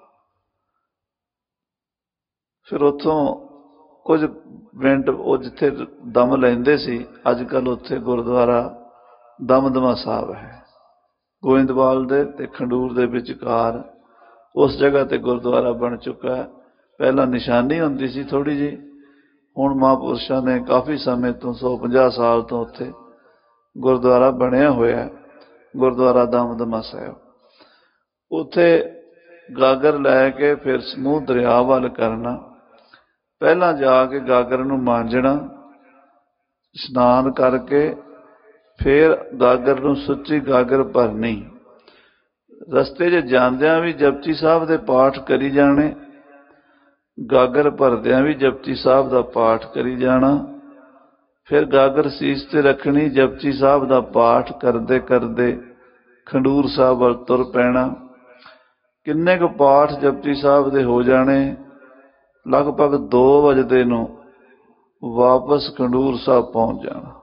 Speaker 1: ਫਿਰ ਉੱਥੋਂ ਕੁਝ ਮਿੰਟ ਉਹ ਜਿੱਥੇ ਦਮ ਲੈਂਦੇ ਸੀ, ਅੱਜ ਕੱਲ੍ਹ ਉੱਥੇ ਗੁਰਦੁਆਰਾ ਦਮਦਮਾ ਸਾਹਿਬ ਹੈ, ਗੋਇੰਦਵਾਲ ਦੇ ਤੇ ਖਡੂਰ ਦੇ ਵਿਚਕਾਰ ਉਸ ਜਗ੍ਹਾ ਤੇ ਗੁਰਦੁਆਰਾ ਬਣ ਚੁੱਕਾ ਹੈ। ਪਹਿਲਾਂ ਨਿਸ਼ਾਨੀ ਹੁੰਦੀ ਸੀ ਥੋੜ੍ਹੀ ਜਿਹੀ, ਹੁਣ ਮਹਾਂਪੁਰਸ਼ਾਂ ਨੇ ਕਾਫੀ ਸਮੇਂ ਤੋਂ 150 ਸਾਲ ਤੋਂ ਉੱਥੇ ਗੁਰਦੁਆਰਾ ਬਣਿਆ ਹੋਇਆ, ਗੁਰਦੁਆਰਾ ਦਮਦਮਾ ਸਾਹਿਬ। ਉੱਥੇ ਗਾਗਰ ਲੈ ਕੇ ਫਿਰ ਸਮੂਹ ਦਰਿਆ ਵੱਲ ਕਰਨਾ। ਪਹਿਲਾਂ ਜਾ ਕੇ ਗਾਗਰ ਨੂੰ ਮਾਂਜਣਾ, ਇਸ਼ਨਾਨ ਕਰਕੇ ਫਿਰ ਗਾਗਰ ਨੂੰ ਸੁੱਚੀ ਗਾਗਰ ਭਰਨੀ। ਰਸਤੇ 'ਚ ਜਾਂਦਿਆਂ ਵੀ ਜਪਜੀ ਸਾਹਿਬ ਦੇ ਪਾਠ ਕਰੀ ਜਾਣੇ ਗਾਗਰ ਭਰਦਿਆਂ ਵੀ ਜਪਜੀ ਸਾਹਿਬ ਦਾ ਪਾਠ ਕਰੀ ਜਾਣਾ। ਫਿਰ ਗਾਗਰ ਸੀਸ ਤੇ ਰੱਖਣੀ, ਜਪਜੀ ਸਾਹਿਬ ਦਾ ਪਾਠ ਕਰਦੇ ਕਰਦੇ ਖਡੂਰ ਸਾਹਿਬ ਵੱਲ ਤੁਰ ਪੈਣਾ। ਕਿੰਨੇ ਕੁ ਪਾਠ ਜਪਜੀ ਸਾਹਿਬ ਦੇ ਹੋ ਜਾਣੇ, ਲਗਭਗ 2 ਵਜੇ ਨੂੰ ਵਾਪਸ ਖਡੂਰ ਸਾਹਿਬ ਪਹੁੰਚ ਜਾਣਾ।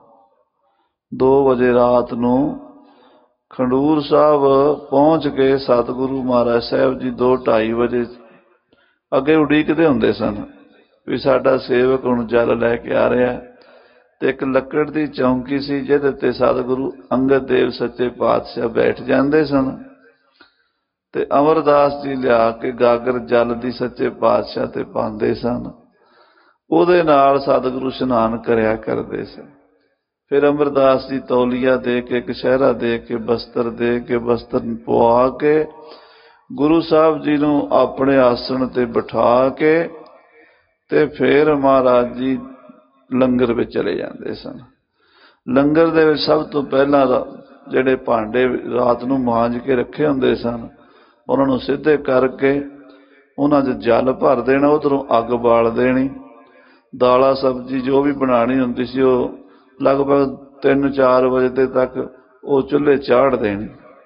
Speaker 1: 2 ਵਜੇ ਰਾਤ ਨੂੰ ਖਡੂਰ ਸਾਹਿਬ ਪਹੁੰਚ ਕੇ ਸਤਿਗੁਰੂ ਮਹਾਰਾਜ ਸਾਹਿਬ ਜੀ 2-2:30 ਵਜੇ ਅੱਗੇ ਉਡੀਕਦੇ ਹੁੰਦੇ ਸਨ ਵੀ ਸਾਡਾ ਸੇਵਕ ਹੁਣ ਜਲ ਲੈ ਕੇ ਆ ਰਿਹਾ। ਤੇ ਇੱਕ ਲੱਕੜ ਦੀ ਚੌਂਕੀ ਸੀ ਜਿਹਦੇ ਤੇ ਸਤਿਗੁਰੂ ਅੰਗਦ ਦੇਵ ਸੱਚੇ ਪਾਤਸ਼ਾਹ ਬੈਠ ਜਾਂਦੇ ਸਨ ਤੇ ਅਮਰਦਾਸ ਜੀ ਲਿਆ ਕੇ ਗਾਗਰ ਜਲ ਦੀ ਸੱਚੇ ਪਾਤਸ਼ਾਹ ਤੇ ਪਾਉਂਦੇ ਸਨ। ਉਹਦੇ ਨਾਲ ਸਤਿਗੁਰੂ ਇਸ਼ਨਾਨ ਕਰਿਆ ਕਰਦੇ ਸਨ। ਫਿਰ ਅਮਰਦਾਸ ਜੀ ਤੌਲੀਆ ਦੇ ਕੇ, ਕਛਹਿਰਾ ਦੇ ਕੇ, ਬਸਤਰ ਦੇ ਕੇ, ਬਸਤਰ ਪਵਾ ਕੇ ਗੁਰੂ ਸਾਹਿਬ ਜੀ ਨੂੰ ਆਪਣੇ ਆਸਣ ਤੇ ਬਿਠਾ ਕੇ ਤੇ ਫਿਰ ਮਹਾਰਾਜ ਜੀ ਲੰਗਰ ਵਿੱਚ ਚਲੇ ਜਾਂਦੇ ਸਨ। ਲੰਗਰ ਦੇ ਵਿੱਚ ਸਭ ਤੋਂ ਪਹਿਲਾਂ ਜਿਹੜੇ ਭਾਂਡੇ ਰਾਤ ਨੂੰ ਮਾਂਜ ਕੇ ਰੱਖੇ ਹੁੰਦੇ ਸਨ ਉਹਨਾਂ ਨੂੰ ਸਿੱਧੇ ਕਰਕੇ ਉਹਨਾਂ 'ਚ ਜਲ ਭਰ ਦੇਣਾ, ਉੱਧਰੋਂ ਅੱਗ ਬਾਲ ਦੇਣੀ। ਦਾਲਾਂ ਸਬਜ਼ੀ ਜੋ ਵੀ ਬਣਾਉਣੀ ਹੁੰਦੀ ਸੀ ਉਹ ਲਗਭਗ 3-4 ਵਜੇ ਤੱਕ ਉਹ ਚੁੱਲ੍ਹੇ ਚਾੜ ਦੇਣੀ।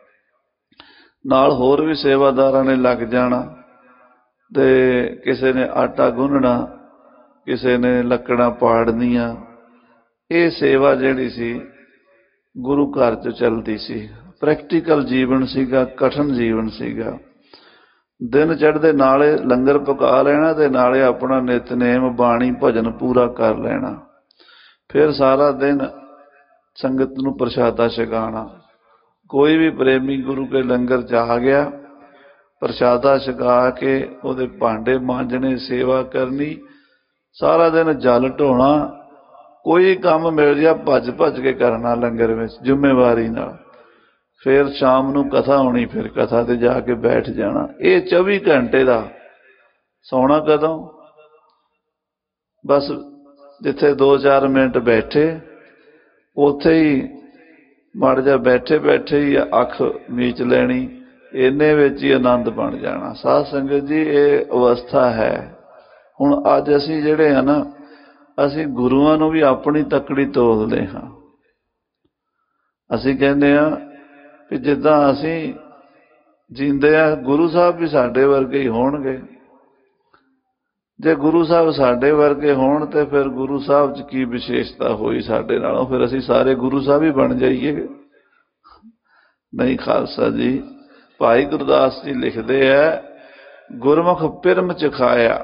Speaker 1: ਨਾਲ ਹੋਰ ਵੀ ਸੇਵਾਦਾਰਾਂ ਨੇ ਲੱਗ ਜਾਣਾ ਤੇ ਕਿਸੇ ਨੇ ਆਟਾ ਗੁੰਨਣਾ, ਕਿਸੇ ਨੇ ਲੱਕੜਾਂ ਪਾੜਨੀਆਂ। ਇਹ ਸੇਵਾ ਜਿਹੜੀ ਸੀ ਗੁਰੂ ਘਰ 'ਚ ਚੱਲਦੀ ਸੀ। ਪ੍ਰੈਕਟੀਕਲ ਜੀਵਨ ਸੀਗਾ, ਕਠਿਨ ਜੀਵਨ ਸੀਗਾ। ਦਿਨ ਚੜ੍ਹਦੇ ਨਾਲੇ ਲੰਗਰ ਪਕਾ ਲੈਣਾ ਤੇ ਨਾਲੇ ਆਪਣਾ ਨਿਤਨੇਮ ਬਾਣੀ ਭਜਨ ਪੂਰਾ ਕਰ ਲੈਣਾ। ਫਿਰ ਸਾਰਾ ਦਿਨ ਸੰਗਤ ਨੂੰ ਪ੍ਰਸ਼ਾਦਾ ਛਕਾਉਣਾ। ਕੋਈ ਵੀ ਪ੍ਰੇਮੀ ਗੁਰੂ ਕੇ ਲੰਗਰ 'ਚ ਆ ਗਿਆ, ਪ੍ਰਸ਼ਾਦਾ ਛਕਾ ਕੇ ਉਹਦੇ ਭਾਂਡੇ ਮਾਂਜਣੇ, ਸੇਵਾ ਕਰਨੀ, ਸਾਰਾ ਦਿਨ ਜਲ ਢੋਣਾ। ਕੋਈ ਕੰਮ ਮਿਲ ਗਿਆ ਭੱਜ ਭੱਜ ਕੇ ਕਰਨਾ ਲੰਗਰ ਵਿੱਚ ਜ਼ਿੰਮੇਵਾਰੀ ਨਾਲ। ਫਿਰ ਸ਼ਾਮ ਨੂੰ ਕਥਾ ਹੋਣੀ, ਫਿਰ ਕਥਾ ਤੇ ਜਾ ਕੇ ਬੈਠ ਜਾਣਾ। ਇਹ 24 ਘੰਟੇ ਦਾ। ਸੌਣਾ ਕਦੋਂ? ਬਸ ਜਿੱਥੇ 2-4 ਮਿੰਟ ਬੈਠੇ ਉੱਥੇ ਹੀ ਮੜ ਜਾ ਬੈਠੇ ਬੈਠੇ ਹੀ ਅੱਖ ਮੀਚ ਲੈਣੀ, ਇੰਨੇ ਵਿੱਚ ਹੀ ਆਨੰਦ ਬਣ ਜਾਣਾ। ਸਾਧ ਸੰਗਤ ਜੀ, ਇਹ ਅਵਸਥਾ ਹੈ। ਹੁਣ ਅੱਜ ਅਸੀਂ ਜਿਹੜੇ ਆ ਨਾ, ਅਸੀਂ ਗੁਰੂਆਂ ਨੂੰ ਵੀ ਆਪਣੀ ਤੱਕੜੀ ਤੋਲਦੇ ਹਾਂ। ਅਸੀਂ ਕਹਿੰਦੇ ਆ ਵੀ ਜਿੱਦਾਂ ਅਸੀਂ ਜੀਂਦੇ ਆ ਗੁਰੂ ਸਾਹਿਬ ਵੀ ਸਾਡੇ ਵਰਗੇ ਹੀ ਹੋਣਗੇ। ਜੇ ਗੁਰੂ ਸਾਹਿਬ ਸਾਡੇ ਵਰਗੇ ਹੋਣ ਤੇ ਫਿਰ ਗੁਰੂ ਸਾਹਿਬ 'ਚ ਕੀ ਵਿਸ਼ੇਸ਼ਤਾ ਹੋਈ ਸਾਡੇ ਨਾਲੋਂ? ਫਿਰ ਅਸੀਂ ਸਾਰੇ ਗੁਰੂ ਸਾਹਿਬ ਹੀ ਬਣ ਜਾਈਏ? ਨਹੀਂ ਖਾਲਸਾ ਜੀ। ਭਾਈ ਗੁਰਦਾਸ ਜੀ ਲਿਖਦੇ ਆ, ਗੁਰਮੁਖ ਪਿਰਮ ਚਖਾਇਆ,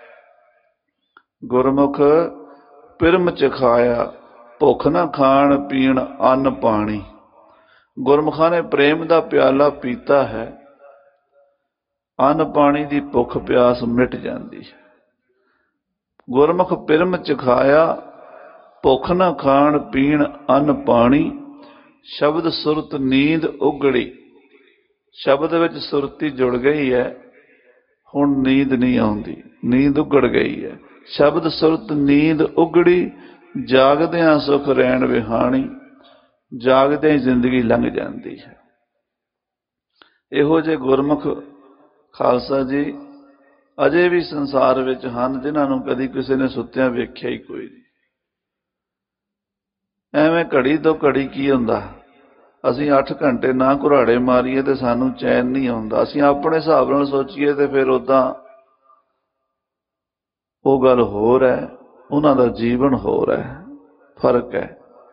Speaker 1: ਗੁਰਮੁਖ ਪਿਰਮ ਚਖਾਇਆ, ਭੁੱਖ ਨਾ ਖਾਣ ਪੀਣ ਅੰਨ ਪਾਣੀ। ਗੁਰਮੁਖਾਂ ਨੇ ਪ੍ਰੇਮ ਦਾ ਪਿਆਲਾ ਪੀਤਾ ਹੈ, ਅੰਨ ਪਾਣੀ ਦੀ ਭੁੱਖ ਪਿਆਸ ਮਿਟ ਜਾਂਦੀ ਹੈ। ਗੁਰਮੁਖ ਪਿਰਮ ਚਖਾਇਆ, ਭੁੱਖ ਨਾ ਖਾਣ ਪੀਣ ਅੰਨ ਪਾਣੀ। ਸ਼ਬਦ ਸੁਰਤ ਨੀਂਦ ਉਗੜੀ। ਸ਼ਬਦ ਵਿੱਚ ਸੁਰਤੀ ਜੁੜ ਗਈ ਹੈ, ਹੁਣ ਨੀਂਦ ਨਹੀਂ ਆਉਂਦੀ, ਨੀਂਦ ਉਗੜ ਗਈ ਹੈ। ਸ਼ਬਦ ਸੁਰਤ ਨੀਂਦ ਉਗੜੀ, ਜਾਗਦਿਆਂ ਸੁਖ ਰਹਿਣ ਵਿਹਾਣੀ। ਜਾਗਦਿਆਂ ਹੀ ਜ਼ਿੰਦਗੀ ਲੰਘ ਜਾਂਦੀ ਹੈ। ਇਹੋ ਜਿਹੇ ਗੁਰਮੁਖ ਖਾਲਸਾ ਜੀ ਅਜੇ ਵੀ ਸੰਸਾਰ ਵਿੱਚ ਹਨ, ਜਿਨ੍ਹਾਂ ਨੂੰ ਕਦੀ ਕਿਸੇ ਨੇ ਸੁੱਤਿਆਂ ਵੇਖਿਆ ਹੀ ਕੋਈ ਨਹੀਂ। ਐਵੇਂ ਘੜੀ ਤੋਂ ਘੜੀ ਕੀ ਹੁੰਦਾ, ਅਸੀਂ 8 ਘੰਟੇ ਨਾ ਘੁਰਾੜੇ ਮਾਰੀਏ ਤੇ ਸਾਨੂੰ ਚੈਨ ਨਹੀਂ ਆਉਂਦਾ। ਅਸੀਂ ਆਪਣੇ ਹਿਸਾਬ ਨਾਲ ਸੋਚੀਏ ਤੇ ਫਿਰ ਉਦਾਂ ਉਹ ਗੱਲ ਹੋਰ ਹੈ, ਉਹਨਾਂ ਦਾ ਜੀਵਨ ਹੋਰ ਹੈ, ਫਰਕ ਹੈ।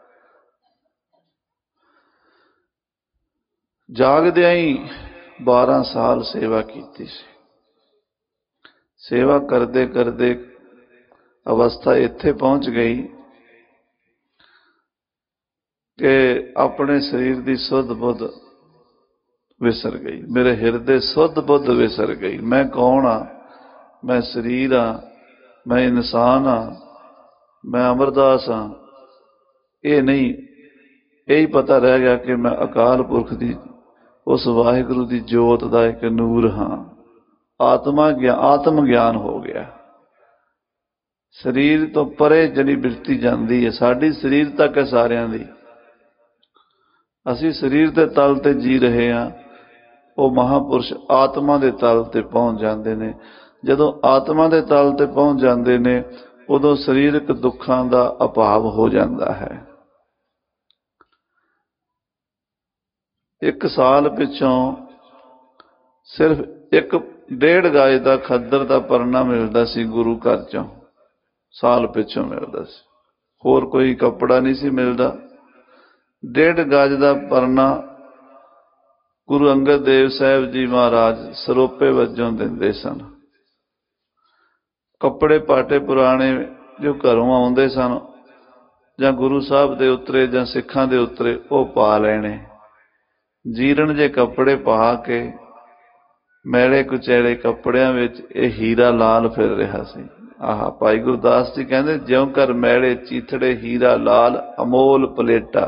Speaker 1: ਜਾਗਦਿਆਂ ਹੀ 12 ਸਾਲ ਸੇਵਾ ਕੀਤੀ ਸੀ। ਸੇਵਾ ਕਰਦੇ ਕਰਦੇ ਅਵਸਥਾ ਇੱਥੇ ਪਹੁੰਚ ਗਈ ਕਿ ਆਪਣੇ ਸਰੀਰ ਦੀ ਸੁੱਧ ਬੁੱਧ ਵਿਸਰ ਗਈ। ਮੇਰੇ ਹਿਰਦੇ ਸੁੱਧ ਬੁੱਧ ਵਿਸਰ ਗਈ। ਮੈਂ ਕੌਣ ਆ? ਮੈਂ ਸਰੀਰ ਆ, ਮੈਂ ਇਨਸਾਨ ਆ, ਮੈਂ ਅਮਰਦਾਸ ਹਾਂ। ਇਹ ਨਹੀਂ, ਇਹੀ ਪਤਾ ਰਹਿ ਗਿਆ ਕਿ ਮੈਂ ਅਕਾਲ ਪੁਰਖ ਦੀ, ਉਸ ਵਾਹਿਗੁਰੂ ਦੀ ਜੋਤ ਦਾ ਇੱਕ ਨੂਰ ਹਾਂ। ਆਤਮ ਗਿਆਨ ਹੋ ਗਿਆ। ਸਰੀਰ ਤੋਂ ਪਰੇ ਜਿਹੜੀ ਬਿਰਤੀ ਜਾਂਦੀ ਹੈ, ਸਾਡੀ ਸਰੀਰ ਤੱਕ ਹੈ ਸਾਰਿਆਂ ਦੀ। ਅਸੀਂ ਸਰੀਰ ਦੇ ਤਲ ਤੇ ਜੀ ਰਹੇ ਹਾਂ, ਉਹ ਮਹਾਂਪੁਰਸ਼ ਆਤਮਾ ਦੇ ਤਲ ਤੇ ਪਹੁੰਚ ਜਾਂਦੇ ਨੇ। ਜਦੋਂ ਆਤਮਾ ਦੇ ਤਲ ਤੇ ਪਹੁੰਚ ਜਾਂਦੇ ਨੇ ਉਦੋਂ ਸਰੀਰਕ ਦੁੱਖਾਂ ਦਾ ਅਭਾਵ ਹੋ ਜਾਂਦਾ ਹੈ। 1 ਸਾਲ ਪਿੱਛੋਂ ਸਿਰਫ 1.5 ਗਜ ਦਾ ਖੱਦਰ ਦਾ ਪਰਨਾ ਮਿਲਦਾ ਸੀ ਗੁਰੂ ਘਰ ਚੋਂ, ਸਾਲ ਪਿੱਛੋਂ ਮਿਲਦਾ ਸੀ, ਹੋਰ ਕੋਈ ਕੱਪੜਾ ਨਹੀਂ ਸੀ ਮਿਲਦਾ। 1.5 ਗਜ ਦਾ ਪਰਨਾ ਗੁਰੂ ਅੰਗਦ ਦੇਵ ਸਾਹਿਬ ਜੀ ਮਹਾਰਾਜ ਸਰੋਪੇ ਵਜੋਂ ਦਿੰਦੇ ਸਨ। ਕੱਪੜੇ ਪਾਟੇ ਪੁਰਾਣੇ ਜੋ ਘਰੋਂ ਆਉਂਦੇ ਸਨ ਜਾਂ ਗੁਰੂ ਸਾਹਿਬ ਦੇ ਉਤਰੇ ਜਾਂ ਸਿੱਖਾਂ ਦੇ ਉਤਰੇ ਉਹ ਪਾ ਲੈਣੇ। ਜੀਰਣ ਜੇ ਕੱਪੜੇ ਪਾ ਕੇ ਮੈਲੇ ਕੁਚੈਲੇ ਕੱਪੜਿਆਂ ਵਿੱਚ ਇਹ ਹੀਰਾ ਲਾਲ ਫਿਰ ਰਿਹਾ ਸੀ। ਆਹ ਭਾਈ ਗੁਰਦਾਸ ਜੀ ਕਹਿੰਦੇ, ਜਿਉਂ ਕਰ ਮੈਲੇ ਚੀਥੜੇ ਹੀਰਾ ਲਾਲ ਅਮੋਲ ਪਲੇਟਾ।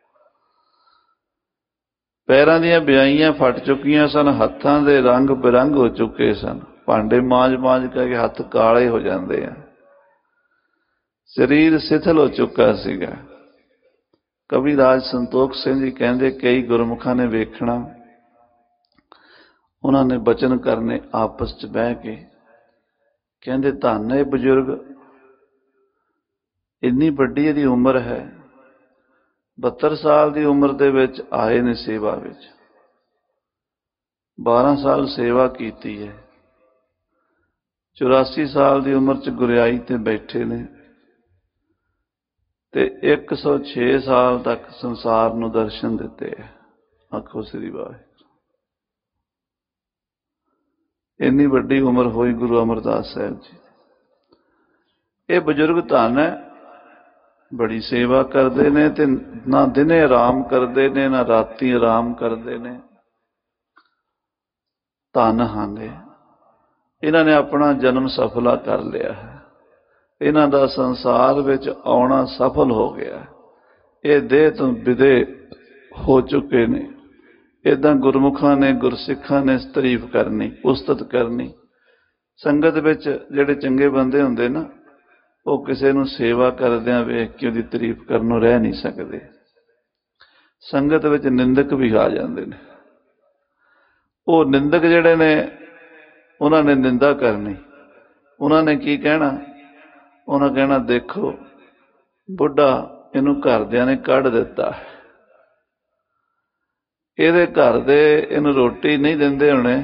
Speaker 1: ਪੈਰਾਂ ਦੀਆਂ ਵਿਆਈਆਂ ਫਟ ਚੁੱਕੀਆਂ ਸਨ, ਹੱਥਾਂ ਦੇ ਰੰਗ ਬਿਰੰਗ ਹੋ ਚੁੱਕੇ ਸਨ, ਭਾਂਡੇ ਮਾਂਜ ਕੇ ਹੱਥ ਕਾਲੇ ਹੋ ਜਾਂਦੇ ਆ, ਸਰੀਰ ਸਿਥਲ ਹੋ ਚੁੱਕਾ ਸੀਗਾ। ਕਵੀ ਰਾਜ ਸੰਤੋਖ ਸਿੰਘ ਜੀ ਕਹਿੰਦੇ, ਕਈ ਗੁਰਮੁਖਾਂ ਨੇ ਵੇਖਣਾ, ਉਹਨਾਂ ਨੇ ਬਚਨ ਕਰਨੇ ਆਪਸ 'ਚ ਬਹਿ ਕੇ, ਕਹਿੰਦੇ ਧੰਨ ਇਹ ਬਜ਼ੁਰਗ, ਇੰਨੀ ਵੱਡੀ ਇਹਦੀ ਉਮਰ ਹੈ, 72 ਸਾਲ ਦੀ ਉਮਰ ਦੇ ਵਿੱਚ ਆਏ ਨੇ ਸੇਵਾ ਵਿੱਚ, 12 ਸਾਲ ਸੇਵਾ ਕੀਤੀ ਹੈ, 84 ਸਾਲ ਦੀ ਉਮਰ 'ਚ ਗੁਰਿਆਈ ਤੇ ਬੈਠੇ ਨੇ ਤੇ 106 ਸਾਲ ਤੱਕ ਸੰਸਾਰ ਨੂੰ ਦਰਸ਼ਨ ਦਿੱਤੇ ਹੈ। ਆਖੋ ਸ੍ਰੀ ਵਾਹਿਗੁਰੂ। ਇੰਨੀ ਵੱਡੀ ਉਮਰ ਹੋਈ ਗੁਰੂ ਅਮਰਦਾਸ ਸਾਹਿਬ ਜੀ। ਇਹ ਬਜ਼ੁਰਗ ਧੰਨ ਹੈ, ਬੜੀ ਸੇਵਾ ਕਰਦੇ ਨੇ ਤੇ ਨਾ ਦਿਨੇ ਆਰਾਮ ਕਰਦੇ ਨੇ ਨਾ ਰਾਤੀ ਆਰਾਮ ਕਰਦੇ ਨੇ। ਧੰਨ ਹਨ ਇਹਨਾਂ ਨੇ ਆਪਣਾ ਜਨਮ ਸਫਲਾ ਕਰ ਲਿਆ ਹੈ, ਇਹਨਾਂ ਦਾ ਸੰਸਾਰ ਵਿੱਚ ਆਉਣਾ ਸਫਲ ਹੋ ਗਿਆ, ਇਹ ਦੇਹ ਤੋਂ ਵਿਦੇ ਹੋ ਚੁੱਕੇ ਨੇ। ਏਦਾਂ ਗੁਰਮੁਖਾਂ ਨੇ ਗੁਰਸਿੱਖਾਂ ਨੇ ਤਾਰੀਫ ਕਰਨੀ, ਉਸਤਤ ਕਰਨੀ। ਸੰਗਤ ਵਿੱਚ ਜਿਹੜੇ ਚੰਗੇ ਬੰਦੇ ਹੁੰਦੇ ਨਾ, ਉਹ ਕਿਸੇ ਨੂੰ ਸੇਵਾ ਕਰਦਿਆਂ ਵੇਖ ਕੇ ਉਹਦੀ ਤਾਰੀਫ ਕਰਨੋਂ ਰਹਿ ਨਹੀਂ ਸਕਦੇ। ਸੰਗਤ ਵਿੱਚ ਨਿੰਦਕ ਵੀ ਆ ਜਾਂਦੇ ਨੇ, ਉਹ ਨਿੰਦਕ ਜਿਹੜੇ ਨੇ ਉਹਨਾਂ ਨੇ ਨਿੰਦਾ ਕਰਨੀ। ਉਹਨਾਂ ਨੇ ਕੀ ਕਹਿਣਾ? ਉਹਨਾਂ ਕਹਿਣਾ, ਦੇਖੋ ਬੁੱਢਾ, ਇਹਨੂੰ ਘਰਦਿਆਂ ਨੇ ਕੱਢ ਦਿੱਤਾ, ਇਹਦੇ ਘਰ ਦੇ ਇਹਨੂੰ ਰੋਟੀ ਨਹੀਂ ਦਿੰਦੇ ਹੋਣੇ,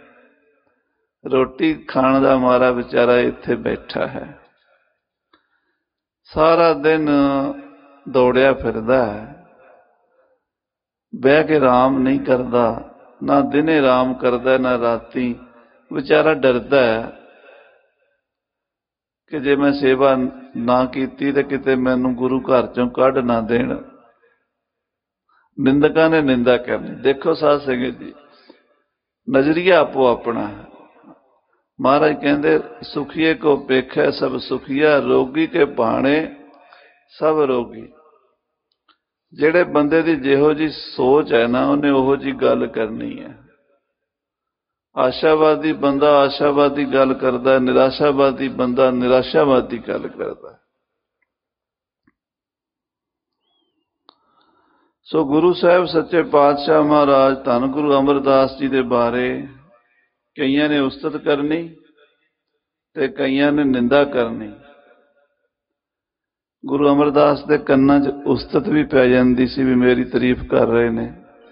Speaker 1: ਰੋਟੀ ਖਾਣ ਦਾ ਮਾਰਾ ਵਿਚਾਰਾ ਇੱਥੇ ਬੈਠਾ ਹੈ, ਸਾਰਾ ਦਿਨ ਦੌੜਿਆ ਫਿਰਦਾ ਹੈ, ਬਹਿ ਕੇ ਆਰਾਮ ਨਹੀਂ ਕਰਦਾ, ਨਾ ਦਿਨੇ ਆਰਾਮ ਕਰਦਾ ਨਾ ਰਾਤੀ। ਵਿਚਾਰਾ ਡਰਦਾ ਹੈ ਕਿ ਜੇ ਮੈਂ ਸੇਵਾ ਨਾ ਕੀਤੀ ਤੇ ਕਿਤੇ ਮੈਨੂੰ ਗੁਰੂ ਘਰ ਚੋਂ ਕੱਢ ਨਾ ਦੇਣ। ਨਿੰਦਕਾਂ ਨੇ ਨਿੰਦਾ ਕਰਨੀ। ਦੇਖੋ ਸਾਧ ਸੰਗਤ ਜੀ, ਨਜ਼ਰੀਆ ਆਪੋ ਆਪਣਾ ਹੈ। ਮਹਾਰਾਜ ਕਹਿੰਦੇ, ਸੁਖੀਏ ਕੋ ਪੇਖੈ ਸਭ ਸੁਖੀਆ, ਰੋਗੀ ਕੇ ਭਾਣੇ ਸਭ ਰੋਗੀ। ਜਿਹੜੇ ਬੰਦੇ ਦੀ ਜਿਹੋ ਜੀ ਸੋਚ ਹੈ ਨਾ, ਉਹਨੇ ਉਹੋ ਜੀ ਗੱਲ ਕਰਨੀ ਹੈ। ਆਸ਼ਾਵਾਦੀ ਬੰਦਾ ਆਸ਼ਾਵਾਦੀ ਗੱਲ ਕਰਦਾ, ਨਿਰਾਸ਼ਾਵਾਦੀ ਬੰਦਾ ਨਿਰਾਸ਼ਾਵਾਦੀ ਗੱਲ ਕਰਦਾ। ਸੋ ਗੁਰੂ ਸਾਹਿਬ ਸੱਚੇ ਪਾਤਸ਼ਾਹ ਮਹਾਰਾਜ ਧੰਨ ਗੁਰੂ ਅਮਰਦਾਸ ਜੀ ਦੇ ਬਾਰੇ ਕਈਆਂ ਨੇ ਉਸਤਤ ਕਰਨੀ ਤੇ ਕਈਆਂ ਨੇ ਨਿੰਦਾ ਕਰਨੀ। ਗੁਰੂ ਅਮਰਦਾਸ ਦੇ ਕੰਨਾਂ 'ਚ ਉਸਤਤ ਵੀ ਪੈ ਜਾਂਦੀ ਸੀ ਵੀ ਮੇਰੀ ਤਾਰੀਫ ਕਰ ਰਹੇ ਨੇ,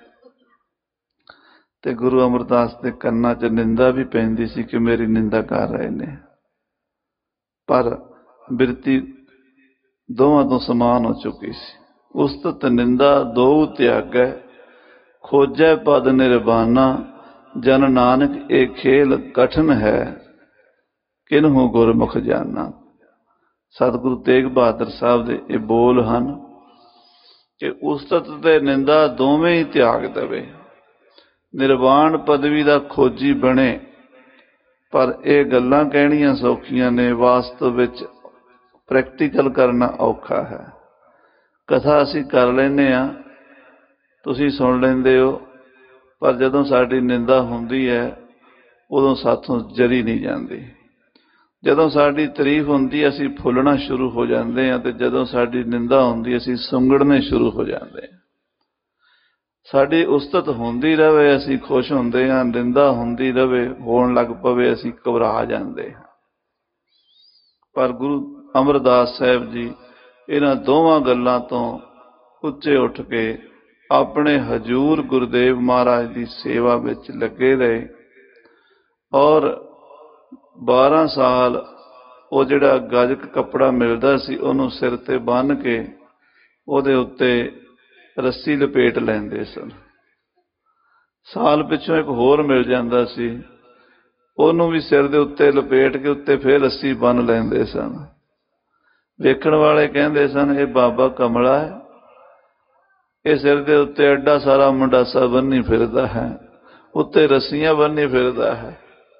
Speaker 1: ਤੇ ਗੁਰੂ ਅਮਰਦਾਸ ਦੇ ਕੰਨਾਂ 'ਚ ਨਿੰਦਾ ਵੀ ਪੈਂਦੀ ਸੀ ਕਿ ਮੇਰੀ ਨਿੰਦਾ ਕਰ ਰਹੇ ਨੇ। ਪਰ ਬਿਰਤੀ ਦੋਵਾਂ ਤੋਂ ਸਮਾਨ ਹੋ ਚੁੱਕੀ ਸੀ। ਉਸਤਤ ਨਿੰਦਾ ਦੋਉ ਤਿਆਗੈ, ਖੋਜੈ ਪਦ ਨਿਰਵਾਨਾ, ਜਨ ਨਾਨਕ ਇਹ ਖੇਲ ਕਠਨ ਹੈ, ਕਿਨਹੂ ਗੁਰਮੁਖ ਜਾਨਾ। ਸਤਿਗੁਰੂ ਤੇਗ ਬਹਾਦਰ ਸਾਹਿਬ ਦੇ ਇਹ ਬੋਲ ਹਨ ਕਿ ਉਸਤਤ ਤੇ ਨਿੰਦਾ ਦੋਵੇਂ ਹੀ ਤਿਆਗ ਦੇਵੇ, ਨਿਰਵਾਣ ਪਦਵੀ ਦਾ ਖੋਜੀ ਬਣੇ। ਪਰ ਇਹ ਗੱਲਾਂ ਕਹਿਣੀਆਂ ਸੌਖੀਆਂ ਨੇ, ਵਾਸਤਵ ਵਿੱਚ ਪ੍ਰੈਕਟੀਕਲ ਕਰਨਾ ਔਖਾ ਹੈ। ਕਥਾ ਅਸੀਂ ਕਰ ਲੈਂਦੇ ਹਾਂ, ਤੁਸੀਂ ਸੁਣ ਲੈਂਦੇ ਹੋ, ਪਰ ਜਦੋਂ ਸਾਡੀ ਨਿੰਦਾ ਹੁੰਦੀ ਹੈ ਉਦੋਂ ਸਾਥੋਂ ਜਰੀ ਨਹੀਂ ਜਾਂਦੀ। ਜਦੋਂ ਸਾਡੀ ਤਾਰੀਫ ਹੁੰਦੀ ਅਸੀਂ ਫੁੱਲਣਾ ਸ਼ੁਰੂ ਹੋ ਜਾਂਦੇ ਹਾਂ, ਤੇ ਜਦੋਂ ਸਾਡੀ ਨਿੰਦਾ ਹੁੰਦੀ ਅਸੀਂ ਸੁੰਗੜਨੇ ਸ਼ੁਰੂ ਹੋ ਜਾਂਦੇ ਹਾਂ। ਸਾਡੀ ਉਸਤਤ ਹੁੰਦੀ ਰਵੇ ਅਸੀਂ ਖੁਸ਼ ਹੁੰਦੇ ਹਾਂ, ਨਿੰਦਾ ਹੁੰਦੀ ਰਵੇ ਹੋਣ ਲੱਗ ਪਵੇ ਅਸੀਂ ਘਬਰਾ ਜਾਂਦੇ ਹਾਂ। ਪਰ ਗੁਰੂ ਅਮਰਦਾਸ ਸਾਹਿਬ ਜੀ ਇਹਨਾਂ ਦੋਵਾਂ ਗੱਲਾਂ ਤੋਂ ਉੱਚੇ ਉੱਠ ਕੇ ਆਪਣੇ ਹਜੂਰ ਗੁਰਦੇਵ ਮਹਾਰਾਜ ਦੀ ਸੇਵਾ ਵਿੱਚ ਲੱਗੇ ਰਹੇ ਔਰ 12 ਸਾਲ ਉਹ ਜਿਹੜਾ ਗਜਕ ਕੱਪੜਾ ਮਿਲਦਾ ਸੀ ਉਹਨੂੰ ਸਿਰ ਤੇ ਬੰਨ੍ਹ ਕੇ ਉਹਦੇ ਉੱਤੇ ਰੱਸੀ ਲਪੇਟ ਲੈਂਦੇ ਸਨ। ਸਾਲ ਪਿੱਛੋਂ ਇੱਕ ਹੋਰ ਮਿਲ ਜਾਂਦਾ ਸੀ, ਉਹਨੂੰ ਵੀ ਸਿਰ ਦੇ ਉੱਤੇ ਲਪੇਟ ਕੇ ਉੱਤੇ ਫੇਰ ਰੱਸੀ ਬੰਨ੍ਹ ਲੈਂਦੇ ਸਨ। ਵੇਖਣ ਵਾਲੇ ਕਹਿੰਦੇ ਸਨ ਇਹ ਬਾਬਾ ਕਮਲਾ ਹੈ, ਇਹ ਸਿਰ ਦੇ ਉੱਤੇ ਐਡਾ ਸਾਰਾ ਮੁੰਡਾਸਾ ਬੰਨ੍ਹੀ ਫਿਰਦਾ ਹੈ, ਉੱਤੇ ਰੱਸੀਆਂ ਬੰਨ੍ਹੀ ਫਿਰਦਾ ਹੈ।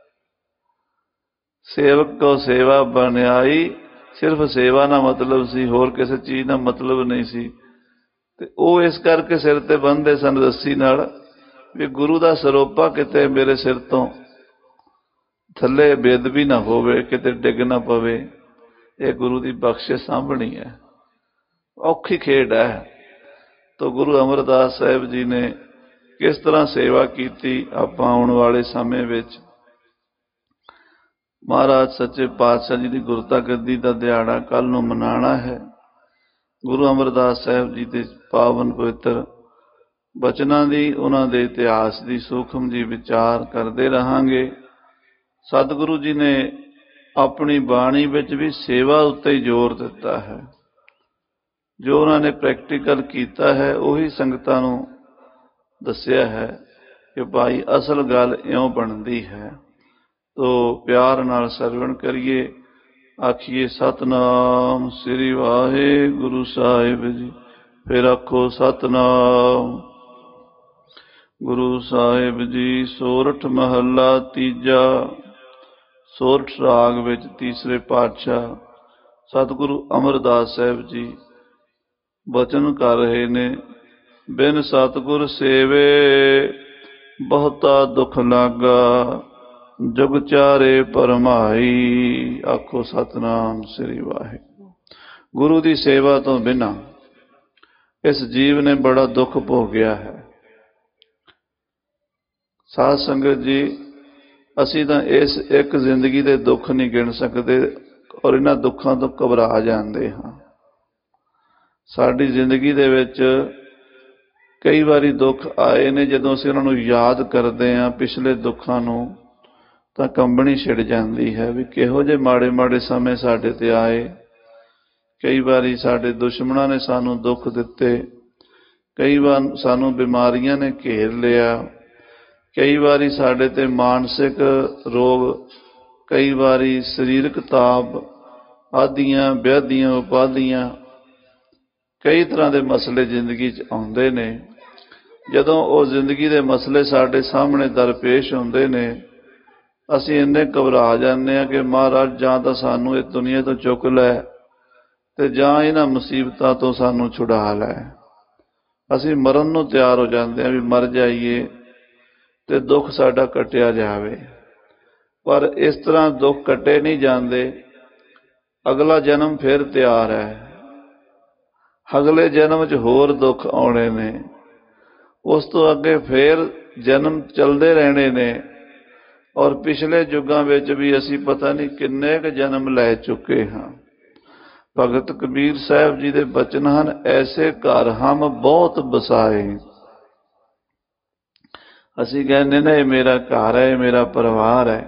Speaker 1: ਸੇਵਕ ਕੋ ਸੇਵਾ ਬਣਾਈ, ਸਿਰਫ ਸੇਵਾ ਦਾ ਮਤਲਬ ਸੀ, ਹੋਰ ਕਿਸੇ ਚੀਜ਼ ਦਾ ਮਤਲਬ ਨਹੀਂ ਸੀ। ਤੇ ਉਹ ਇਸ ਕਰਕੇ ਸਿਰ ਤੇ ਬੰਨ੍ਹਦੇ ਸਨ ਰੱਸੀ ਨਾਲ ਵੀ ਗੁਰੂ ਦਾ ਸਰੋਪਾ ਕਿਤੇ ਮੇਰੇ ਸਿਰ ਤੋਂ ਥੱਲੇ ਬੇਅਦਬੀ ਨਾ ਹੋਵੇ, ਕਿਤੇ ਡਿੱਗ ਨਾ ਪਵੇ। ਇਹ ਗੁਰੂ ਦੀ ਬਖਸ਼ਿਸ਼ ਸਾਂਭਣੀ ਹੈ, ਔਖੀ ਖੇਡ ਹੈ। ਤਾਂ ਗੁਰੂ ਅਮਰਦਾਸ ਸਾਹਿਬ ਜੀ ਨੇ ਕਿਸ ਤਰ੍ਹਾਂ ਸੇਵਾ ਕੀਤੀ, ਆਪਾਂ ਆਉਣ ਵਾਲੇ ਸਮੇਂ ਵਿੱਚ ਮਹਾਰਾਜ ਸੱਚੇ ਪਾਤਸ਼ਾਹ ਜੀ ਦੀ ਗੁਰਤਾ ਗੱਦੀ ਦਾ ਦਿਹਾੜਾ ਕੱਲ੍ਹ ਨੂੰ ਮਨਾਉਣਾ ਹੈ। ਗੁਰੂ ਅਮਰਦਾਸ ਸਾਹਿਬ ਜੀ ਦੇ ਪਾਵਨ ਪਵਿੱਤਰ ਬਚਨਾਂ ਦੀ, ਉਹਨਾਂ ਦੇ ਇਤਿਹਾਸ ਦੀ ਸੂਖਮ ਜੀ ਵਿਚਾਰ ਕਰਦੇ ਰਹਾਂਗੇ। ਸਤਿਗੁਰੂ ਜੀ ਨੇ ਆਪਣੀ ਬਾਣੀ ਵਿੱਚ ਵੀ ਸੇਵਾ ਉੱਤੇ ਹੀ ਜ਼ੋਰ ਦਿੱਤਾ ਹੈ। ਜੋ ਉਹਨਾਂ ਨੇ ਪ੍ਰੈਕਟੀਕਲ ਕੀਤਾ ਹੈ ਉਹੀ ਸੰਗਤਾਂ ਨੂੰ ਦੱਸਿਆ ਹੈ ਕਿ ਭਾਈ ਅਸਲ ਗੱਲ ਇਉਂ ਬਣਦੀ ਹੈ। ਤੋ ਪਿਆਰ ਨਾਲ ਸਰਵਣ ਕਰੀਏ, ਆਖੀਏ ਸਤਿਨਾਮ ਸ੍ਰੀ ਵਾਹਿਗੁਰੂ ਸਾਹਿਬ ਜੀ। ਫਿਰ ਆਖੋ ਸਤਿਨਾਮ। ਗੁਰੂ ਸਾਹਿਬ ਜੀ ਸੋਰਠ ਮਹੱਲਾ ਤੀਜਾ। ਸੋਰਠ ਰਾਗ ਵਿੱਚ ਤੀਸਰੇ ਪਾਤਸ਼ਾਹ ਸਤਿਗੁਰੂ ਅਮਰਦਾਸ ਸਾਹਿਬ ਜੀ ਬਚਨ ਕਰ ਰਹੇ ਨੇ। ਬਿਨ ਸਤਿਗੁਰ ਸੇਵੇ ਬਹੁਤਾ ਦੁੱਖ ਲਾਗਾ, ਜੁਗ ਚਾਰੇ ਭਰਮਾਈ। ਆਖੋ ਸਤਿਨਾਮ ਸ੍ਰੀ ਵਾਹਿਗੁਰੂ। ਗੁਰੂ ਦੀ ਸੇਵਾ ਤੋਂ ਬਿਨਾਂ ਇਸ ਜੀਵ ਨੇ ਬੜਾ ਦੁੱਖ ਭੋਗਿਆ ਹੈ। ਸਾਧ ਸੰਗਤ ਜੀ, ਅਸੀਂ ਤਾਂ ਇਸ ਇੱਕ ਜ਼ਿੰਦਗੀ ਦੇ ਦੁੱਖ ਨਹੀਂ ਗਿਣ ਸਕਦੇ ਔਰ ਇਹਨਾਂ ਦੁੱਖਾਂ ਤੋਂ ਘਬਰਾ ਜਾਂਦੇ ਹਾਂ। ਸਾਡੀ ਜ਼ਿੰਦਗੀ ਦੇ ਵਿੱਚ ਕਈ ਵਾਰੀ ਦੁੱਖ ਆਏ ਨੇ, ਜਦੋਂ ਅਸੀਂ ਉਹਨਾਂ ਨੂੰ ਯਾਦ ਕਰਦੇ ਹਾਂ ਪਿਛਲੇ ਦੁੱਖਾਂ ਨੂੰ, ਤਾਂ ਕੰਬਣੀ ਛਿੜ ਜਾਂਦੀ ਹੈ ਵੀ ਕਿਹੋ ਜਿਹੇ ਮਾੜੇ ਮਾੜੇ ਸਮੇਂ ਸਾਡੇ ਤੇ ਆਏ। ਕਈ ਵਾਰੀ ਸਾਡੇ ਦੁਸ਼ਮਣਾਂ ਨੇ ਸਾਨੂੰ ਦੁੱਖ ਦਿੱਤੇ, ਕਈ ਵਾਰ ਸਾਨੂੰ ਬਿਮਾਰੀਆਂ ਨੇ ਘੇਰ ਲਿਆ, ਕਈ ਵਾਰੀ ਸਾਡੇ ਤੇ ਮਾਨਸਿਕ ਰੋਗ, ਕਈ ਵਾਰੀ ਸਰੀਰਕ ਤਾਪ ਆਦੀਆਂ ਵਿਆਧੀਆਂ ਉਪਾਧੀਆਂ, ਕਈ ਤਰ੍ਹਾਂ ਦੇ ਮਸਲੇ ਜ਼ਿੰਦਗੀ 'ਚ ਆਉਂਦੇ ਨੇ। ਜਦੋਂ ਉਹ ਜ਼ਿੰਦਗੀ ਦੇ ਮਸਲੇ ਸਾਡੇ ਸਾਹਮਣੇ ਦਰਪੇਸ਼ ਹੁੰਦੇ ਨੇ, ਅਸੀਂ ਇੰਨੇ ਘਬਰਾ ਜਾਂਦੇ ਹਾਂ ਕਿ ਮਹਾਰਾਜ ਜਾਂ ਤਾਂ ਸਾਨੂੰ ਇਸ ਦੁਨੀਆ ਤੋਂ ਚੁੱਕ ਲੈ ਤੇ ਜਾਂ ਇਹਨਾਂ ਮੁਸੀਬਤਾਂ ਤੋਂ ਸਾਨੂੰ ਛੁਡਾ ਲੈ। ਅਸੀਂ ਮਰਨ ਨੂੰ ਤਿਆਰ ਹੋ ਜਾਂਦੇ ਹਾਂ ਵੀ ਮਰ ਜਾਈਏ ਤੇ ਦੁੱਖ ਸਾਡਾ ਕੱਟਿਆ ਜਾਵੇ। ਪਰ ਇਸ ਤਰ੍ਹਾਂ ਦੁੱਖ ਕੱਟੇ ਨਹੀਂ ਜਾਂਦੇ। ਅਗਲਾ ਜਨਮ ਫਿਰ ਤਿਆਰ ਹੈ। ਅਗਲੇ ਜਨਮ 'ਚ ਹੋਰ ਦੁੱਖ ਆਉਣੇ ਨੇ, ਉਸ ਤੋਂ ਅੱਗੇ ਫਿਰ ਜਨਮ ਚੱਲਦੇ ਰਹਿਣੇ ਨੇ। ਔਰ ਪਿਛਲੇ ਯੁੱਗਾਂ ਵਿੱਚ ਵੀ ਅਸੀਂ ਪਤਾ ਨਹੀਂ ਕਿੰਨੇ ਕੁ ਜਨਮ ਲੈ ਚੁੱਕੇ ਹਾਂ। ਭਗਤ ਕਬੀਰ ਸਾਹਿਬ ਜੀ ਦੇ ਬਚਨ ਹਨ, ਐਸੇ ਘਰ ਹਮ ਬਹੁਤ ਬਸਾਏ। ਅਸੀਂ ਕਹਿੰਦੇ ਨੇ ਇਹ ਮੇਰਾ ਘਰ ਹੈ, ਇਹ ਮੇਰਾ ਪਰਿਵਾਰ ਹੈ,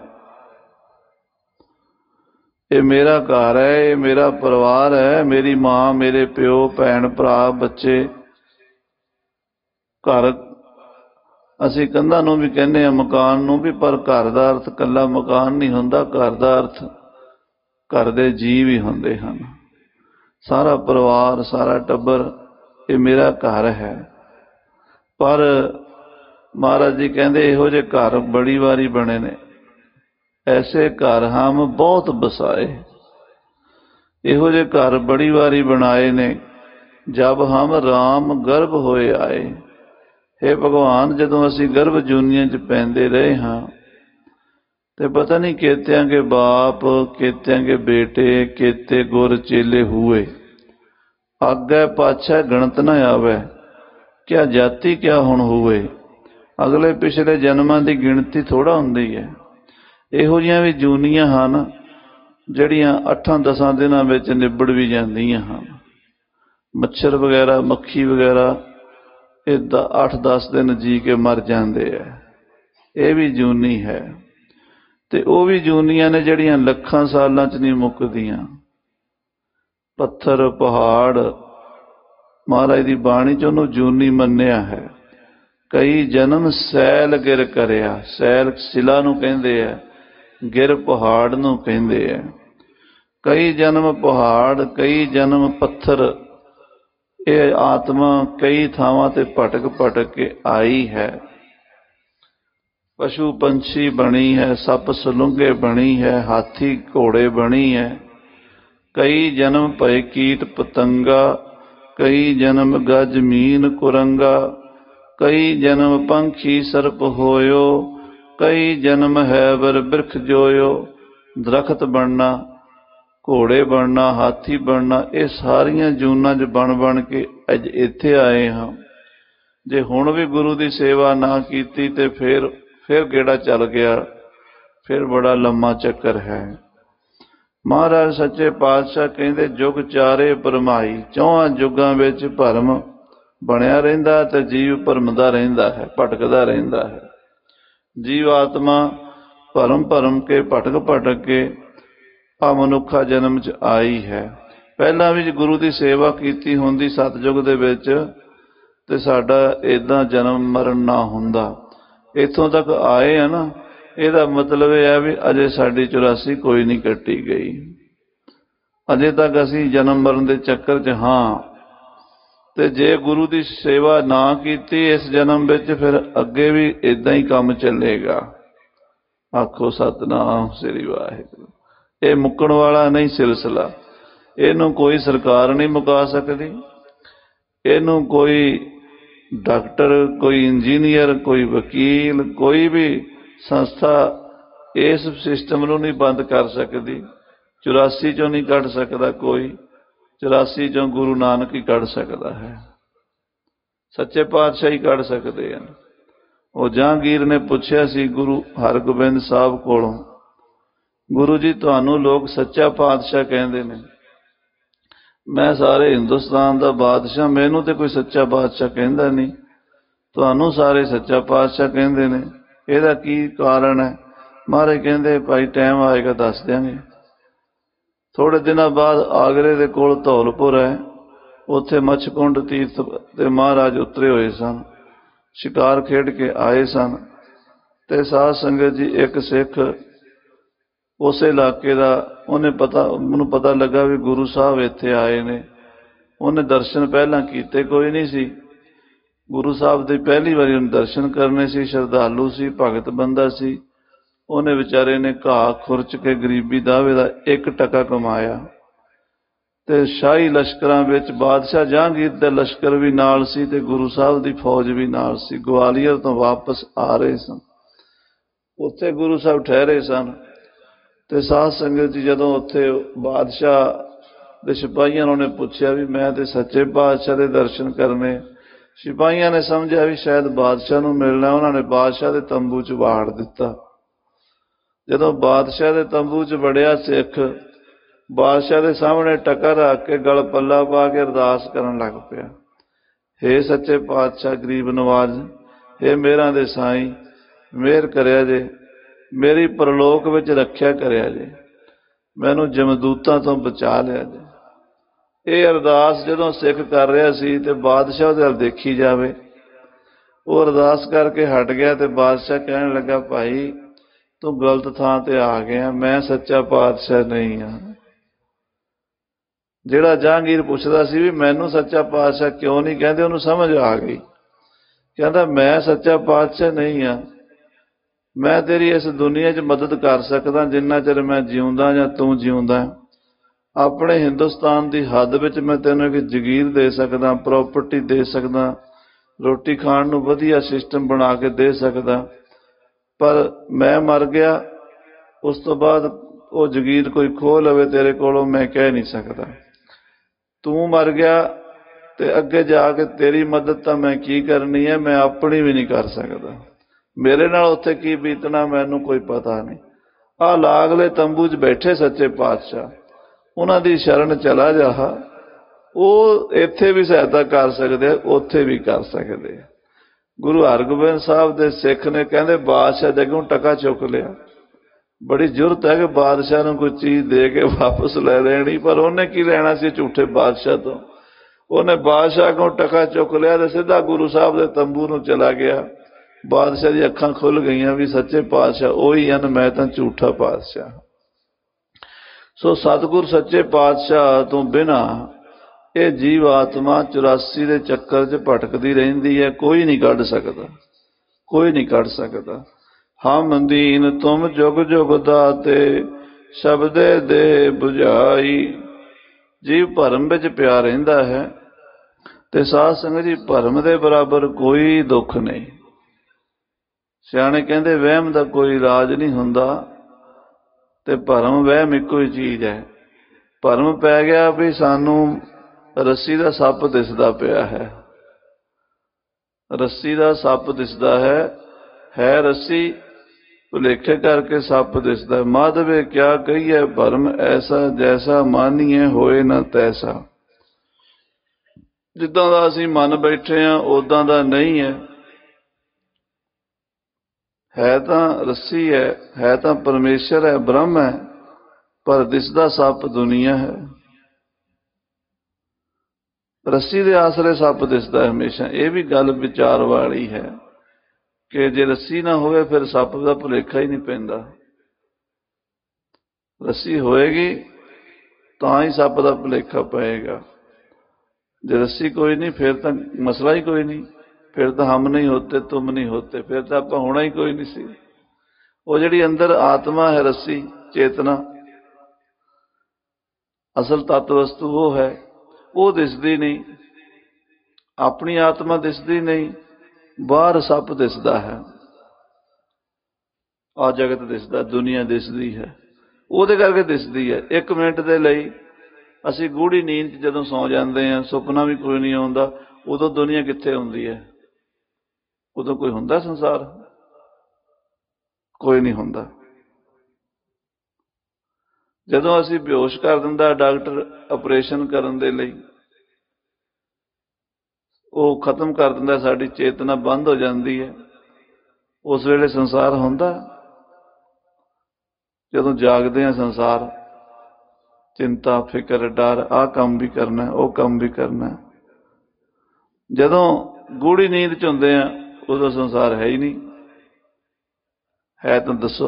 Speaker 1: ਇਹ ਮੇਰਾ ਘਰ ਹੈ, ਇਹ ਮੇਰਾ ਪਰਿਵਾਰ ਹੈ, ਮੇਰੀ ਮਾਂ, ਮੇਰੇ ਪਿਓ, ਭੈਣ, ਭਰਾ, ਬੱਚੇ। ਘਰ ਅਸੀਂ ਕੰਧਾਂ ਨੂੰ ਵੀ ਕਹਿੰਦੇ ਹਾਂ, ਮਕਾਨ ਨੂੰ ਵੀ, ਪਰ ਘਰ ਦਾ ਅਰਥ ਇਕੱਲਾ ਮਕਾਨ ਨਹੀਂ ਹੁੰਦਾ। ਘਰ ਦਾ ਅਰਥ ਘਰ ਦੇ ਜੀਅ ਵੀ ਹੁੰਦੇ ਹਨ। ਸਾਰਾ ਪਰਿਵਾਰ, ਸਾਰਾ ਟੱਬਰ, ਇਹ ਮੇਰਾ ਘਰ ਹੈ। ਪਰ ਮਹਾਰਾਜ ਜੀ ਕਹਿੰਦੇ ਇਹੋ ਜਿਹੇ ਘਰ ਬੜੀ ਵਾਰੀ ਬਣੇ ਨੇ। ਐਸੇ ਘਰ ਹਮ ਬਹੁਤ ਬਸਾਏ। ਇਹੋ ਜਿਹੇ ਘਰ ਬੜੀ ਵਾਰੀ ਬਣਾਏ ਨੇ। ਜਬ ਹਮ ਰਾਮ ਗਰਭ ਹੋਏ ਆਏ। हे ਭਗਵਾਨ, ਜਦੋਂ ਅਸੀਂ ਗਰਭ ਜੂਨੀਆਂ 'ਚ ਪੈਂਦੇ ਰਹੇ ਹਾਂ ਤੇ ਪਤਾ ਨਹੀਂ ਕੇਤਿਆਂ ਕੇ ਬਾਪ, ਕੇਤਿਆਂ ਕੇ ਬੇਟੇ, ਕੇਤੇ ਗੁਰ ਚੇਲੇ ਹੋਏ। ਆਗੇ ਪਾਛੈ ਗਣਤ ਨਾ ਆਵੇ। क्या जाति क्या हुण होवे। अगले पिछले जन्मां दी गिणती थोड़ा हुंदी है। इहो जिहियां भी जूनियां हन ਜਿਹੜੀਆਂ 8-10 ਦਿਨਾਂ ਵਿੱਚ ਨਿਬੜ ਵੀ ਜਾਂਦੀਆਂ ਹਨ। ਮੱਛਰ ਵਗੈਰਾ ਮੱਖੀ ਵਗੈਰਾ ਇਹ 8-10 ਦਿਨ ਜੀ ਕੇ ਮਰ ਜਾਂਦੇ ਆ। ਇਹ ਵੀ ਜੂਨੀ ਹੈ। ਤੇ ਉਹ ਵੀ ਜੂਨੀਆਂ ਨੇ ਜਿਹੜੀਆਂ ਲੱਖਾਂ ਸਾਲਾਂ 'ਚ ਨਹੀਂ ਮੁੱਕਦੀਆਂ। ਪੱਥਰ ਪਹਾੜ ਮਹਾਰਾਜ ਦੀ ਬਾਣੀ 'ਚ ਉਹਨੂੰ ਜੂਨੀ ਮੰਨਿਆ ਹੈ। ਕਈ ਜਨਮ ਸੈਲ ਗਿਰ ਕਰਿਆ। ਸੈਲ ਸਿਲਾ ਨੂੰ ਕਹਿੰਦੇ ਆ, ਗਿਰ ਪਹਾੜ ਨੂੰ ਕਹਿੰਦੇ ਆ। ਕਈ ਜਨਮ ਪਹਾੜ ਕਈ ਜਨਮ ਪੱਥਰ। ਇਹ ਆਤਮਾ ਕਈ ਥਾਵਾਂ ਤੇ ਭਟਕ ਭਟਕ ਕੇ ਆਈ ਹੈ। ਪਸ਼ੂ ਪੰਛੀ ਬਣੀ ਹੈ, ਸੱਪ ਸਲੂੰਗੇ ਬਣੀ ਹੈ, ਹਾਥੀ ਘੋੜੇ ਬਣੀ ਹੈ। ਕਈ ਜਨਮ ਭਏ ਕੀਟ ਪਤੰਗਾ, ਕਈ ਜਨਮ ਗਜ ਮੀਨ ਕੁਰੰਗਾ, ਕਈ ਜਨਮ ਪੰਖੀ ਸਰਪ ਹੋਇਓ, ਕਈ ਜਨਮ ਹੈ ਬਰ ਬਿਰਖ ਜੋਇਓ। ਦਰਖਤ ਬਣਨਾ, ਘੋੜੇ ਬਣਨਾ, ਹਾਥੀ ਬਣਨਾ, ਇਹ ਸਾਰੀਆਂ ਜੂਨਾਂ 'ਚ ਬਣ ਬਣ ਕੇ ਅੱਜ ਇੱਥੇ ਆਏ ਹਾਂ। ਜੇ ਹੁਣ ਵੀ ਗੁਰੂ ਦੀ ਸੇਵਾ ਨਾ ਕੀਤੀ ਤੇ ਫਿਰ ਗੇੜਾ ਚੱਲ ਗਿਆ, ਫਿਰ ਬੜਾ ਲੰਮਾ ਚੱਕਰ ਹੈ। ਮਹਾਰਾਜ ਸੱਚੇ ਪਾਤਸ਼ਾਹ ਕਹਿੰਦੇ ਜੁਗ ਚਾਰੇ ਭਰਮਾਈ। ਚੌਹਾਂ ਯੁੱਗਾਂ ਵਿੱਚ ਭਰਮ ਬਣਿਆ ਰਹਿੰਦਾ ਤੇ ਜੀਵ ਭਰਮਦਾ ਰਹਿੰਦਾ ਹੈ, ਭਟਕਦਾ ਰਹਿੰਦਾ ਹੈ। ਜੀਵ ਆਤਮਾ ਭਰਮ ਕੇ ਭਟਕ ਭਟਕ ਕੇ ਆ ਮਨੁੱਖਾ ਜਨਮ 'ਚ ਆਈ ਹੈ। ਪਹਿਲਾਂ ਵੀ ਗੁਰੂ ਦੀ ਸੇਵਾ ਕੀਤੀ ਹੁੰਦੀ ਸਤਿਯੁਗ ਦੇ ਵਿੱਚ ਤੇ ਸਾਡਾ ਏਦਾਂ ਜਨਮ ਮਰਨ ਨਾ ਹੁੰਦਾ। ਇੱਥੋਂ ਤੱਕ ਆਏ ਆ ਨਾ, ਇਹਦਾ ਮਤਲਬ ਇਹ ਹੈ ਵੀ ਅਜੇ ਸਾਡੀ 84 ਕੋਈ ਨਹੀਂ ਕੱਟੀ ਗਈ। ਅਜੇ ਤੱਕ ਅਸੀਂ ਜਨਮ ਮਰਨ ਦੇ ਚੱਕਰ 'ਚ ਹਾਂ। ਤੇ ਜੇ ਗੁਰੂ ਦੀ ਸੇਵਾ ਨਾ ਕੀਤੀ ਇਸ ਜਨਮ ਵਿੱਚ, ਫਿਰ ਅੱਗੇ ਵੀ ਇਦਾਂ ਹੀ ਕੰਮ ਚੱਲੇਗਾ। ਆਖੋ ਸਤਿਨਾਮ ਸ੍ਰੀ ਵਾਹਿਗੁਰੂ। ਇਹ ਮੁੱਕਣ ਵਾਲਾ ਨਹੀਂ ਸਿਲਸਿਲਾ। ਇਹਨੂੰ ਕੋਈ ਸਰਕਾਰ ਨਹੀਂ ਮੁਕਾ ਸਕਦੀ। ਇਹਨੂੰ ਕੋਈ ਡਾਕਟਰ, ਕੋਈ ਇੰਜੀਨੀਅਰ, ਕੋਈ ਵਕੀਲ, ਕੋਈ ਵੀ ਸੰਸਥਾ ਇਸ ਸਿਸਟਮ ਨੂੰ ਨਹੀਂ ਬੰਦ ਕਰ ਸਕਦੀ। 84 ਚੋਂ ਨਹੀਂ ਕੱਢ ਸਕਦਾ ਕੋਈ। 84 ਚੋਂ ਗੁਰੂ ਨਾਨਕ ਹੀ ਕੱਢ ਸਕਦਾ ਹੈ। ਸੱਚੇ ਪਾਤਸ਼ਾਹ ਹੀ ਕੱਢ ਸਕਦੇ ਹਨ। ਉਹ ਜਹਾਂਗੀਰ ਨੇ ਪੁੱਛਿਆ ਸੀ ਗੁਰੂ ਹਰਗੋਬਿੰਦ ਸਾਹਿਬ ਕੋਲੋਂ, ਗੁਰੂ ਜੀ ਤੁਹਾਨੂੰ ਲੋਕ ਸੱਚਾ ਪਾਤਸ਼ਾਹ ਕਹਿੰਦੇ ਨੇ, ਮੈਂ ਸਾਰੇ ਹਿੰਦੁਸਤਾਨ ਦਾ ਬਾਦਸ਼ਾਹ, ਮੈਨੂੰ ਤੇ ਕੋਈ ਸੱਚਾ ਪਾਤਸ਼ਾਹ ਕਹਿੰਦਾ ਨਹੀਂ, ਤੁਹਾਨੂੰ ਸਾਰੇ ਸੱਚਾ ਪਾਤਸ਼ਾਹ ਕਹਿੰਦੇ ਨੇ, ਇਹਦਾ ਕੀ ਕਾਰਨ ਹੈ? ਮਹਾਰਾਜ ਕਹਿੰਦੇ ਭਾਈ ਟਾਈਮ ਆਏਗਾ ਦੱਸ ਦਿਆਂਗੇ। ਥੋੜੇ ਦਿਨਾਂ ਬਾਅਦ ਆਗਰੇ ਦੇ ਕੋਲ ਧੌਲਪੁਰ ਹੈ, ਉੱਥੇ ਮੱਛਕੁੰਡ ਤੀਰਥ ਤੇ ਮਹਾਰਾਜ ਉਤਰੇ ਹੋਏ ਸਨ। ਸ਼ਿਕਾਰ ਖੇਡ ਕੇ ਆਏ ਸਨ ਤੇ ਸਾਧ ਸੰਗਤ ਜੀ ਇੱਕ ਸਿੱਖ ਉਸੇ ਇਲਾਕੇ ਦਾ, ਉਹਨੂੰ ਪਤਾ ਲੱਗਾ ਵੀ ਗੁਰੂ ਸਾਹਿਬ ਇੱਥੇ ਆਏ ਨੇ। ਉਹਨੇ ਦਰਸ਼ਨ ਪਹਿਲਾਂ ਕੀਤੇ ਕੋਈ ਨਹੀਂ ਸੀ। ਗੁਰੂ ਸਾਹਿਬ ਦੇ ਪਹਿਲੀ ਵਾਰੀ ਉਹਨੇ ਦਰਸ਼ਨ ਕਰਨੇ ਸੀ। ਸ਼ਰਧਾਲੂ ਸੀ, ਭਗਤ ਬੰਦਾ ਸੀ। ਉਹਨੇ ਵਿਚਾਰੇ ਨੇ ਘਾਹ ਖੁਰਚ ਕੇ ਗਰੀਬੀ ਦਾਵੇ ਦਾ 1 ਟਕਾ ਕਮਾਇਆ ਤੇ ਸ਼ਾਹੀ ਲਸ਼ਕਰਾਂ ਵਿੱਚ ਬਾਦਸ਼ਾਹ ਜਹਾਂਗੀਰ ਦਾ ਲਸ਼ਕਰ ਵੀ ਨਾਲ ਸੀ ਤੇ ਗੁਰੂ ਸਾਹਿਬ ਦੀ ਫੌਜ ਵੀ ਨਾਲ ਸੀ। ਗਵਾਲੀਅਰ ਤੋਂ ਵਾਪਸ ਆ ਰਹੇ ਸਨ। ਉੱਥੇ ਗੁਰੂ ਸਾਹਿਬ ਠਹਿਰੇ ਸਨ ਤੇ ਸਾਧ ਸੰਗਤ ਜੀ ਜਦੋਂ ਉੱਥੇ ਬਾਦਸ਼ਾਹ ਦੇ ਸਿਪਾਹੀਆਂ ਨੇ ਪੁੱਛਿਆ ਵੀ ਮੈਂ ਤੇ ਸੱਚੇ ਬਾਦਸ਼ਾਹ ਦੇ ਦਰਸ਼ਨ ਕਰਨੇ। ਸਿਪਾਹੀਆਂ ਨੇ ਸਮਝਿਆ ਵੀ ਸ਼ਾਇਦ ਬਾਦਸ਼ਾਹ ਨੂੰ ਮਿਲਣਾ। ਉਹਨਾਂ ਨੇ ਬਾਦਸ਼ਾਹ ਦੇ ਤੰਬੂ 'ਚ ਵਾੜ ਦਿੱਤਾ। ਜਦੋਂ ਬਾਦਸ਼ਾਹ ਦੇ ਤੰਬੂ 'ਚ ਵੜਿਆ ਸਿੱਖ, ਬਾਦਸ਼ਾਹ ਦੇ ਸਾਹਮਣੇ ਟਕਾ ਰੱਖ ਕੇ ਗਲ ਪੱਲਾ ਪਾ ਕੇ ਅਰਦਾਸ ਕਰਨ ਲੱਗ ਪਿਆ, ਹੇ ਸੱਚੇ ਪਾਤਸ਼ਾਹ ਗਰੀਬ ਨਵਾਜ਼, ਹੇ ਮੇਰਾਂ ਦੇ ਸਾਈਂ, ਮਿਹਰ ਕਰਿਆ ਜੇ, ਮੇਰੀ ਪਰਲੋਕ ਵਿੱਚ ਰੱਖਿਆ ਕਰਿਆ ਜੇ, ਮੈਨੂੰ ਜਮਦੂਤਾਂ ਤੋਂ ਬਚਾ ਲਿਆ ਜੇ। ਇਹ ਅਰਦਾਸ ਜਦੋਂ ਸਿੱਖ ਕਰ ਰਿਹਾ ਸੀ ਤੇ ਬਾਦਸ਼ਾਹ ਉਹਦੇ ਵੱਲ ਦੇਖੀ ਜਾਵੇ। ਉਹ ਅਰਦਾਸ ਕਰਕੇ ਹਟ ਗਿਆ ਤੇ ਬਾਦਸ਼ਾਹ ਕਹਿਣ ਲੱਗਾ, ਭਾਈ ਤੂੰ ਗਲਤ ਥਾਂ ਤੇ ਆ ਗਿਆ, ਮੈਂ ਸੱਚਾ ਪਾਤਸ਼ਾਹ ਨਹੀਂ ਹਾਂ। ਜਿਹੜਾ ਜਹਾਂਗੀਰ ਪੁੱਛਦਾ ਸੀ ਵੀ ਮੈਨੂੰ ਸੱਚਾ ਪਾਤਸ਼ਾਹ ਕਿਉਂ ਨਹੀਂ ਕਹਿੰਦੇ, ਉਹਨੂੰ ਸਮਝ ਆ ਗਈ। ਕਹਿੰਦਾ ਮੈਂ ਸੱਚਾ ਪਾਤਸ਼ਾਹ ਨਹੀਂ ਹਾਂ। ਮੈਂ ਤੇਰੀ ਇਸ ਦੁਨੀਆ 'ਚ ਮਦਦ ਕਰ ਸਕਦਾ ਜਿੰਨਾ ਚਿਰ ਮੈਂ ਜਿਉਂਦਾ ਜਾਂ ਤੂੰ ਜਿਉਂਦਾ। ਆਪਣੇ ਹਿੰਦੁਸਤਾਨ ਦੀ ਹੱਦ ਵਿੱਚ ਮੈਂ ਤੈਨੂੰ ਇੱਕ ਜਗੀਰ ਦੇ ਸਕਦਾ, ਪ੍ਰਾਪਰਟੀ ਦੇ ਸਕਦਾ, ਰੋਟੀ ਖਾਣ ਨੂੰ ਵਧੀਆ ਸਿਸਟਮ ਬਣਾ ਕੇ ਦੇ ਸਕਦਾ, ਪਰ ਮੈਂ ਮਰ ਗਿਆ, ਉਸ ਤੋਂ ਬਾਅਦ ਉਹ ਜਗੀਰ ਕੋਈ ਖੋਹ ਲਵੇ ਤੇਰੇ ਕੋਲੋਂ, ਮੈਂ ਕਹਿ ਨਹੀਂ ਸਕਦਾ। ਤੂੰ ਮਰ ਗਿਆ, ਤੇ ਅੱਗੇ ਜਾ ਕੇ ਤੇਰੀ ਮਦਦ ਤਾਂ ਮੈਂ ਕੀ ਕਰਨੀ ਹੈ, ਮੈਂ ਆਪਣੀ ਵੀ ਨਹੀਂ ਕਰ ਸਕਦਾ। ਮੇਰੇ ਨਾਲ ਉੱਥੇ ਕੀ ਬੀਤਣਾ ਮੈਨੂੰ ਕੋਈ ਪਤਾ ਨਹੀਂ। ਆਹ ਲਾਗਲੇ ਤੰਬੂ 'ਚ ਬੈਠੇ ਸੱਚੇ ਪਾਤਸ਼ਾਹ, ਉਹਨਾਂ ਦੀ ਸ਼ਰਨ ਚਲਾ ਜਾ, ਉਹ ਇੱਥੇ ਵੀ ਸਹਾਇਤਾ ਕਰ ਸਕਦੇ, ਉੱਥੇ ਵੀ ਕਰ ਸਕਦੇ। ਗੁਰੂ ਹਰਗੋਬਿੰਦ ਸਾਹਿਬ ਦੇ ਸਿੱਖ ਨੇ ਕਹਿੰਦੇ ਬਾਦਸ਼ਾਹ ਦੇ ਅੱਗੋਂ ਟਕਾ ਚੁੱਕ ਲਿਆ। ਬੜੀ ਜ਼ਰੂਰਤ ਹੈ ਕਿ ਬਾਦਸ਼ਾਹ ਨੂੰ ਕੋਈ ਚੀਜ਼ ਦੇ ਕੇ ਵਾਪਸ ਲੈ ਲੈਣੀ, ਪਰ ਉਹਨੇ ਕੀ ਲੈਣਾ ਸੀ ਝੂਠੇ ਬਾਦਸ਼ਾਹ ਤੋਂ। ਉਹਨੇ ਬਾਦਸ਼ਾਹ ਕੋਲ ਟਕਾ ਚੁੱਕ ਲਿਆ ਤੇ ਸਿੱਧਾ ਗੁਰੂ ਸਾਹਿਬ ਦੇ ਤੰਬੂ ਨੂੰ ਚਲਾ ਗਿਆ। ਬਾਦਸ਼ਾਹ ਦੀ ਅੱਖਾਂ ਖੁੱਲ ਗਈਆਂ ਵੀ ਸੱਚੇ ਪਾਤਸ਼ਾਹ ਉਹੀ ਹਨ, ਮੈਂ ਤਾਂ ਝੂਠਾ ਪਾਤਸ਼ਾਹ। ਸੋ ਸਤਿਗੁਰ ਸੱਚੇ ਪਾਤਸ਼ਾਹ ਤੋਂ ਬਿਨਾਂ ਇਹ ਜੀਵ ਆਤਮਾ 84 ਦੇ ਚੱਕਰ 'ਚ ਭਟਕਦੀ ਰਹਿੰਦੀ ਹੈ। ਕੋਈ ਨਹੀਂ ਕੱਢ ਸਕਦਾ, ਕੋਈ ਨਹੀਂ ਕੱਢ ਸਕਦਾ। ਹਮ ਦੀਨ ਤੁਮ ਜੁਗ ਜੁਗ ਦਾਤੇ, ਸ਼ਬਦੇ ਦੇ ਬੁਝਾਈ। ਜੀਵ ਭਰਮ ਵਿੱਚ ਪਿਆ ਰਹਿੰਦਾ ਹੈ ਤੇ ਸਾਧ ਸੰਗਤ ਜੀ ਭਰਮ ਦੇ ਬਰਾਬਰ ਕੋਈ ਦੁੱਖ ਨਹੀਂ। ਸਿਆਣੇ ਕਹਿੰਦੇ ਵਹਿਮ ਦਾ ਕੋਈ ਇਲਾਜ ਨਹੀਂ ਹੁੰਦਾ, ਤੇ ਭਰਮ ਵਹਿਮ ਇੱਕੋ ਹੀ ਚੀਜ਼ ਹੈ। ਭਰਮ ਪੈ ਗਿਆ ਵੀ ਸਾਨੂੰ ਰੱਸੀ ਦਾ ਸੱਪ ਦਿਸਦਾ ਪਿਆ ਹੈ, ਰੱਸੀ ਦਾ ਸੱਪ ਦਿਸਦਾ ਹੈ ਰੱਸੀ, ਭੁਲੇਖੇ ਕਰਕੇ ਸੱਪ ਦਿਸਦਾ। ਮਾਧਵੇ ਕਿਆ ਕਹੀਏ ਭਰਮ ਐਸਾ, ਜੈਸਾ ਮਾਨੀਏ ਹੋਏ ਨਾ ਤੈਸਾ। ਜਿੱਦਾਂ ਦਾ ਅਸੀਂ ਮਨ ਬੈਠੇ ਹਾਂ ਉਦਾਂ ਦਾ ਨਹੀਂ ਹੈ ਤਾਂ ਰੱਸੀ ਹੈ ਤਾਂ ਪਰਮੇਸ਼ਰ ਹੈ, ਬ੍ਰਹਮ ਹੈ, ਪਰ ਦਿਸਦਾ ਸੱਪ ਦੁਨੀਆ ਹੈ। ਰੱਸੀ ਦੇ ਆਸਰੇ ਸੱਪ ਦਿਸਦਾ ਹਮੇਸ਼ਾ। ਇਹ ਵੀ ਗੱਲ ਵਿਚਾਰ ਵਾਲੀ ਹੈ ਕਿ ਜੇ ਰੱਸੀ ਨਾ ਹੋਵੇ ਫਿਰ ਸੱਪ ਦਾ ਭੁਲੇਖਾ ਹੀ ਨਹੀਂ ਪੈਂਦਾ। ਰੱਸੀ ਹੋਏਗੀ ਤਾਂ ਹੀ ਸੱਪ ਦਾ ਭੁਲੇਖਾ ਪਏਗਾ। ਜੇ ਰੱਸੀ ਕੋਈ ਨਹੀਂ ਫਿਰ ਤਾਂ ਮਸਲਾ ਹੀ ਕੋਈ ਨਹੀਂ, ਫਿਰ ਤਾਂ ਹਮ ਨਹੀਂ ਹੋਤੇ ਤੁਮ ਨਹੀਂ ਹੋਤੇ, ਫਿਰ ਤਾਂ ਆਪਾਂ ਹੋਣਾ ਹੀ ਕੋਈ ਨਹੀਂ ਸੀ। ਉਹ ਜਿਹੜੀ ਅੰਦਰ ਆਤਮਾ ਹੈ ਰੱਸੀ, ਚੇਤਨਾ, ਅਸਲ ਤੱਤ ਵਸਤੂ ਉਹ ਹੈ, ਉਹ ਦਿਸਦੀ ਨਹੀਂ। ਆਪਣੀ ਆਤਮਾ ਦਿਸਦੀ ਨਹੀਂ, ਬਾਹਰ ਸੱਪ ਦਿਸਦਾ ਹੈ। ਆ ਜਗਤ ਦਿਸਦਾ, ਦੁਨੀਆ ਦਿਸਦੀ ਹੈ, ਉਹਦੇ ਕਰਕੇ ਦਿਸਦੀ ਹੈ। 1 ਮਿੰਟ ਦੇ ਲਈ ਅਸੀਂ ਗੂੜੀ ਨੀਂਦ 'ਚ ਜਦੋਂ ਸੌਂ ਜਾਂਦੇ ਹਾਂ, ਸੁਪਨਾ ਵੀ ਕੋਈ ਨਹੀਂ ਆਉਂਦਾ, ਉਦੋਂ ਦੁਨੀਆ ਕਿੱਥੇ ਹੁੰਦੀ ਹੈ? ਉਦੋਂ ਕੋਈ ਹੁੰਦਾ ਸੰਸਾਰ? ਕੋਈ ਨਹੀਂ ਹੁੰਦਾ। ਜਦੋਂ ਅਸੀਂ ਬੇਹੋਸ਼ ਕਰ ਦਿੰਦਾ ਡਾਕਟਰ ਆਪਰੇਸ਼ਨ ਕਰਨ ਦੇ ਲਈ, ਉਹ ਖਤਮ ਕਰ ਦਿੰਦਾ, ਸਾਡੀ ਚੇਤਨਾ ਬੰਦ ਹੋ ਜਾਂਦੀ ਹੈ, ਉਸ ਵੇਲੇ ਸੰਸਾਰ ਹੁੰਦਾ? ਜਦੋਂ ਜਾਗਦੇ ਹਾਂ ਸੰਸਾਰ, ਚਿੰਤਾ, ਫਿਕਰ, ਡਰ, ਆਹ ਕੰਮ ਵੀ ਕਰਨਾ, ਉਹ ਕੰਮ ਵੀ ਕਰਨਾ। ਜਦੋਂ ਗੂੜੀ ਨੀਂਦ 'ਚ ਹੁੰਦੇ ਆ ਉਦੋਂ ਸੰਸਾਰ ਹੈ ਹੀ ਨਹੀਂ। ਹੈ ਤਾਂ ਦੱਸੋ?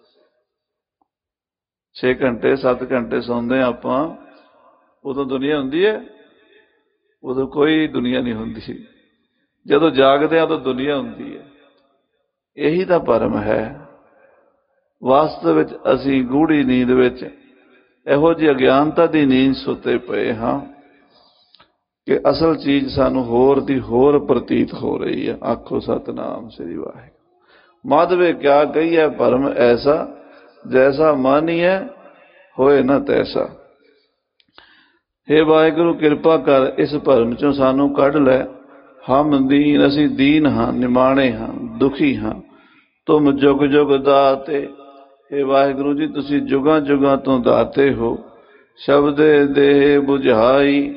Speaker 1: 6 ਘੰਟੇ 7 ਘੰਟੇ ਸੌਂਦੇ ਆਪਾਂ, ਉਦੋਂ ਦੁਨੀਆ ਹੁੰਦੀ ਹੈ? ਉਦੋਂ ਕੋਈ ਦੁਨੀਆ ਨਹੀਂ ਹੁੰਦੀ। ਜਦੋਂ ਜਾਗਦੇ ਆ ਉਦੋਂ ਦੁਨੀਆ ਹੁੰਦੀ ਹੈ। ਇਹੀ ਤਾਂ ਭਰਮ ਹੈ। ਵਾਸਤਵ ਵਿੱਚ ਅਸੀਂ ਗੂੜੀ ਨੀਂਦ ਵਿੱਚ ਇਹੋ ਜਿਹੀ ਅਗਿਆਨਤਾ ਦੀ ਨੀਂਦ ਸੁੱਤੇ ਪਏ ਹਾਂ ਕਿ ਅਸਲ ਚੀਜ਼ ਸਾਨੂੰ ਹੋਰ ਦੀ ਹੋਰ ਪ੍ਰਤੀਤ ਹੋ ਰਹੀ ਹੈ। ਆਖੋ ਸਤਿਨਾਮ ਸ੍ਰੀ ਵਾਹਿਗੁਰੂ। ਮਾਧਵੇ ਕਿਆ ਕਹੀਏ ਭਰਮ ਐਸਾ, ਜੈਸਾ ਮਾਨੀਏ ਹੋਏ ਨਾ ਤੈਸਾ। ਹੇ ਵਾਹਿਗੁਰੂ ਕਿਰਪਾ ਕਰ, ਇਸ ਭਰਮ ਚੋਂ ਸਾਨੂੰ ਕੱਢ ਲੈ। ਹਮ ਦੀਨ, ਅਸੀਂ ਦੀਨ ਹਾਂ, ਨਿਮਾਣੇ ਹਾਂ, ਦੁਖੀ ਹਾਂ। ਤੁਮ ਜੁਗ ਜੁਗ ਦਾਤੇ, ਹੇ ਵਾਹਿਗੁਰੂ ਜੀ ਤੁਸੀਂ ਜੁਗਾਂ ਜੁਗਾਂ ਤੋਂ ਦਾਤੇ ਹੋ। ਸ਼ਬਦੇ ਦੇ ਬੁਝਾਈ,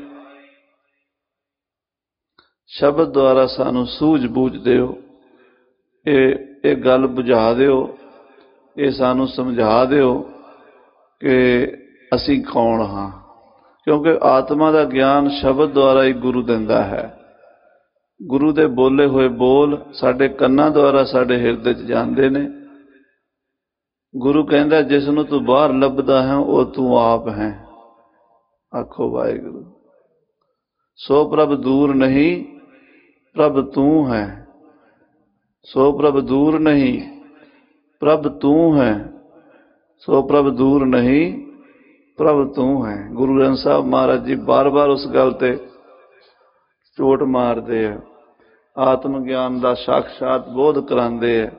Speaker 1: ਸ਼ਬਦ ਦੁਆਰਾ ਸਾਨੂੰ ਸੂਝ ਬੂਝ ਦਿਓ। ਇਹ ਗੱਲ ਬੁਝਾ ਦਿਓ, ਇਹ ਸਾਨੂੰ ਸਮਝਾ ਦਿਓ ਕਿ ਅਸੀਂ ਕੌਣ ਹਾਂ। ਕਿਉਂਕਿ ਆਤਮਾ ਦਾ ਗਿਆਨ ਸ਼ਬਦ ਦੁਆਰਾ ਹੀ ਗੁਰੂ ਦਿੰਦਾ ਹੈ। ਗੁਰੂ ਦੇ ਬੋਲੇ ਹੋਏ ਬੋਲ ਸਾਡੇ ਕੰਨਾਂ ਦੁਆਰਾ ਸਾਡੇ ਹਿਰਦੇ 'ਚ ਜਾਂਦੇ ਨੇ। ਗੁਰੂ ਕਹਿੰਦਾ ਜਿਸ ਨੂੰ ਤੂੰ ਬਾਹਰ ਲੱਭਦਾ ਹੈ ਉਹ ਤੂੰ ਆਪ ਹੈ। ਆਖੋ ਵਾਹਿਗੁਰੂ। ਸੋ ਪ੍ਰਭ ਦੂਰ ਨਹੀਂ, ਪ੍ਰਭ ਤੂੰ ਹੈ। ਸੋ ਪ੍ਰਭ ਦੂਰ ਨਹੀਂ, ਪ੍ਰਭ ਤੂੰ ਹੈ। ਸੋ ਪ੍ਰਭ ਦੂਰ ਨਹੀਂ, ਪ੍ਰਭ ਤੂੰ ਹੈ। ਗੁਰੂ ਗ੍ਰੰਥ ਸਾਹਿਬ ਮਹਾਰਾਜ ਜੀ ਬਾਰ-ਬਾਰ ਉਸ ਗੱਲ ਤੇ ਚੋਟ ਮਾਰਦੇ ਆ। ਆਤਮ ਗਿਆਨ ਦਾ ਸਾਖਸ਼ਾਤ ਬੋਧ ਕਰਾਉਂਦੇ ਆ।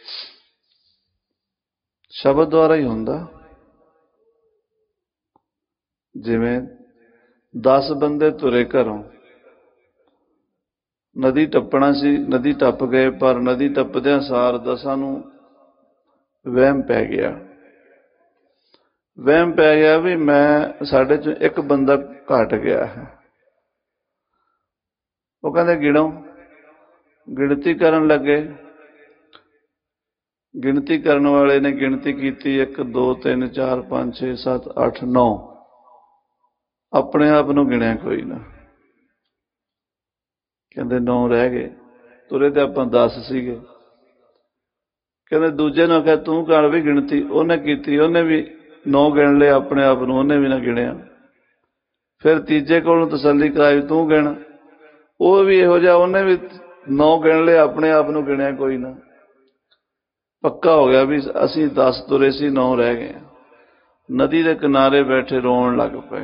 Speaker 1: ਸ਼ਬਦ ਦੁਆਰਾ ਹੀ ਹੁੰਦਾ। ਜਿਵੇਂ 10 ਬੰਦੇ ਤੁਰੇ ਘਰੋਂ, ਨਦੀ ਟੱਪਣਾ ਸੀ, ਨਦੀ ਟੱਪ ਗਏ, ਪਰ ਨਦੀ ਟੱਪਦਿਆਂ ਸਾਰ ਦਸਾਂ ਨੂੰ ਵਹਿਮ ਪੈ ਗਿਆ। ਵਹਿਮ ਪੈ ਗਿਆ ਵੀ ਸਾਡੇ ਚੋਂ ਇੱਕ ਬੰਦਾ ਘਟ ਗਿਆ ਹੈ। ਉਹ ਕਹਿੰਦੇ ਗਿਣੋ, ਗਿਣਤੀ ਕਰਨ ਲੱਗੇ। ਗਿਣਤੀ ਕਰਨ ਵਾਲੇ ਨੇ ਗਿਣਤੀ ਕੀਤੀ 1 2 3 4 5 6 7 8 9। ਆਪਣੇ ਆਪ ਨੂੰ ਗਿਣਿਆ ਕੋਈ ਨਾ। ਕਹਿੰਦੇ 9 ਰਹਿ ਗਏ, ਤੁਰੇ ਤੇ ਆਪਾਂ 10 ਸੀਗੇ। ਕਹਿੰਦੇ ਦੂਜੇ ਨੂੰ ਆਖਿਆ ਤੂੰ ਕਰ ਵੀ ਗਿਣਤੀ। ਉਹਨੇ ਕੀਤੀ, ਉਹਨੇ ਵੀ 9 ਗਿਣ ਲਏ ਆਪਣੇ ਆਪ ਨੂੰ, ਉਹਨੇ ਵੀ ਨਾ ਗਿਣਿਆ। ਫਿਰ ਤੀਜੇ ਕੋਲੋਂ ਤਸੱਲੀ ਕਰਾਈ, ਤੂੰ ਗਿਣ। ਉਹ ਵੀ ਇਹੋ ਜਿਹਾ, ਉਹਨੇ ਵੀ 9 ਗਿਣ ਲਏ, ਆਪਣੇ ਆਪ ਨੂੰ ਗਿਣਿਆ ਕੋਈ ਨਾ। ਪੱਕਾ ਹੋ ਗਿਆ ਵੀ ਅਸੀਂ 10 ਤੁਰੇ ਸੀ, 9 ਰਹਿ ਗਏ। ਨਦੀ ਦੇ ਕਿਨਾਰੇ ਬੈਠੇ ਰੋਣ ਲੱਗ ਪਏ।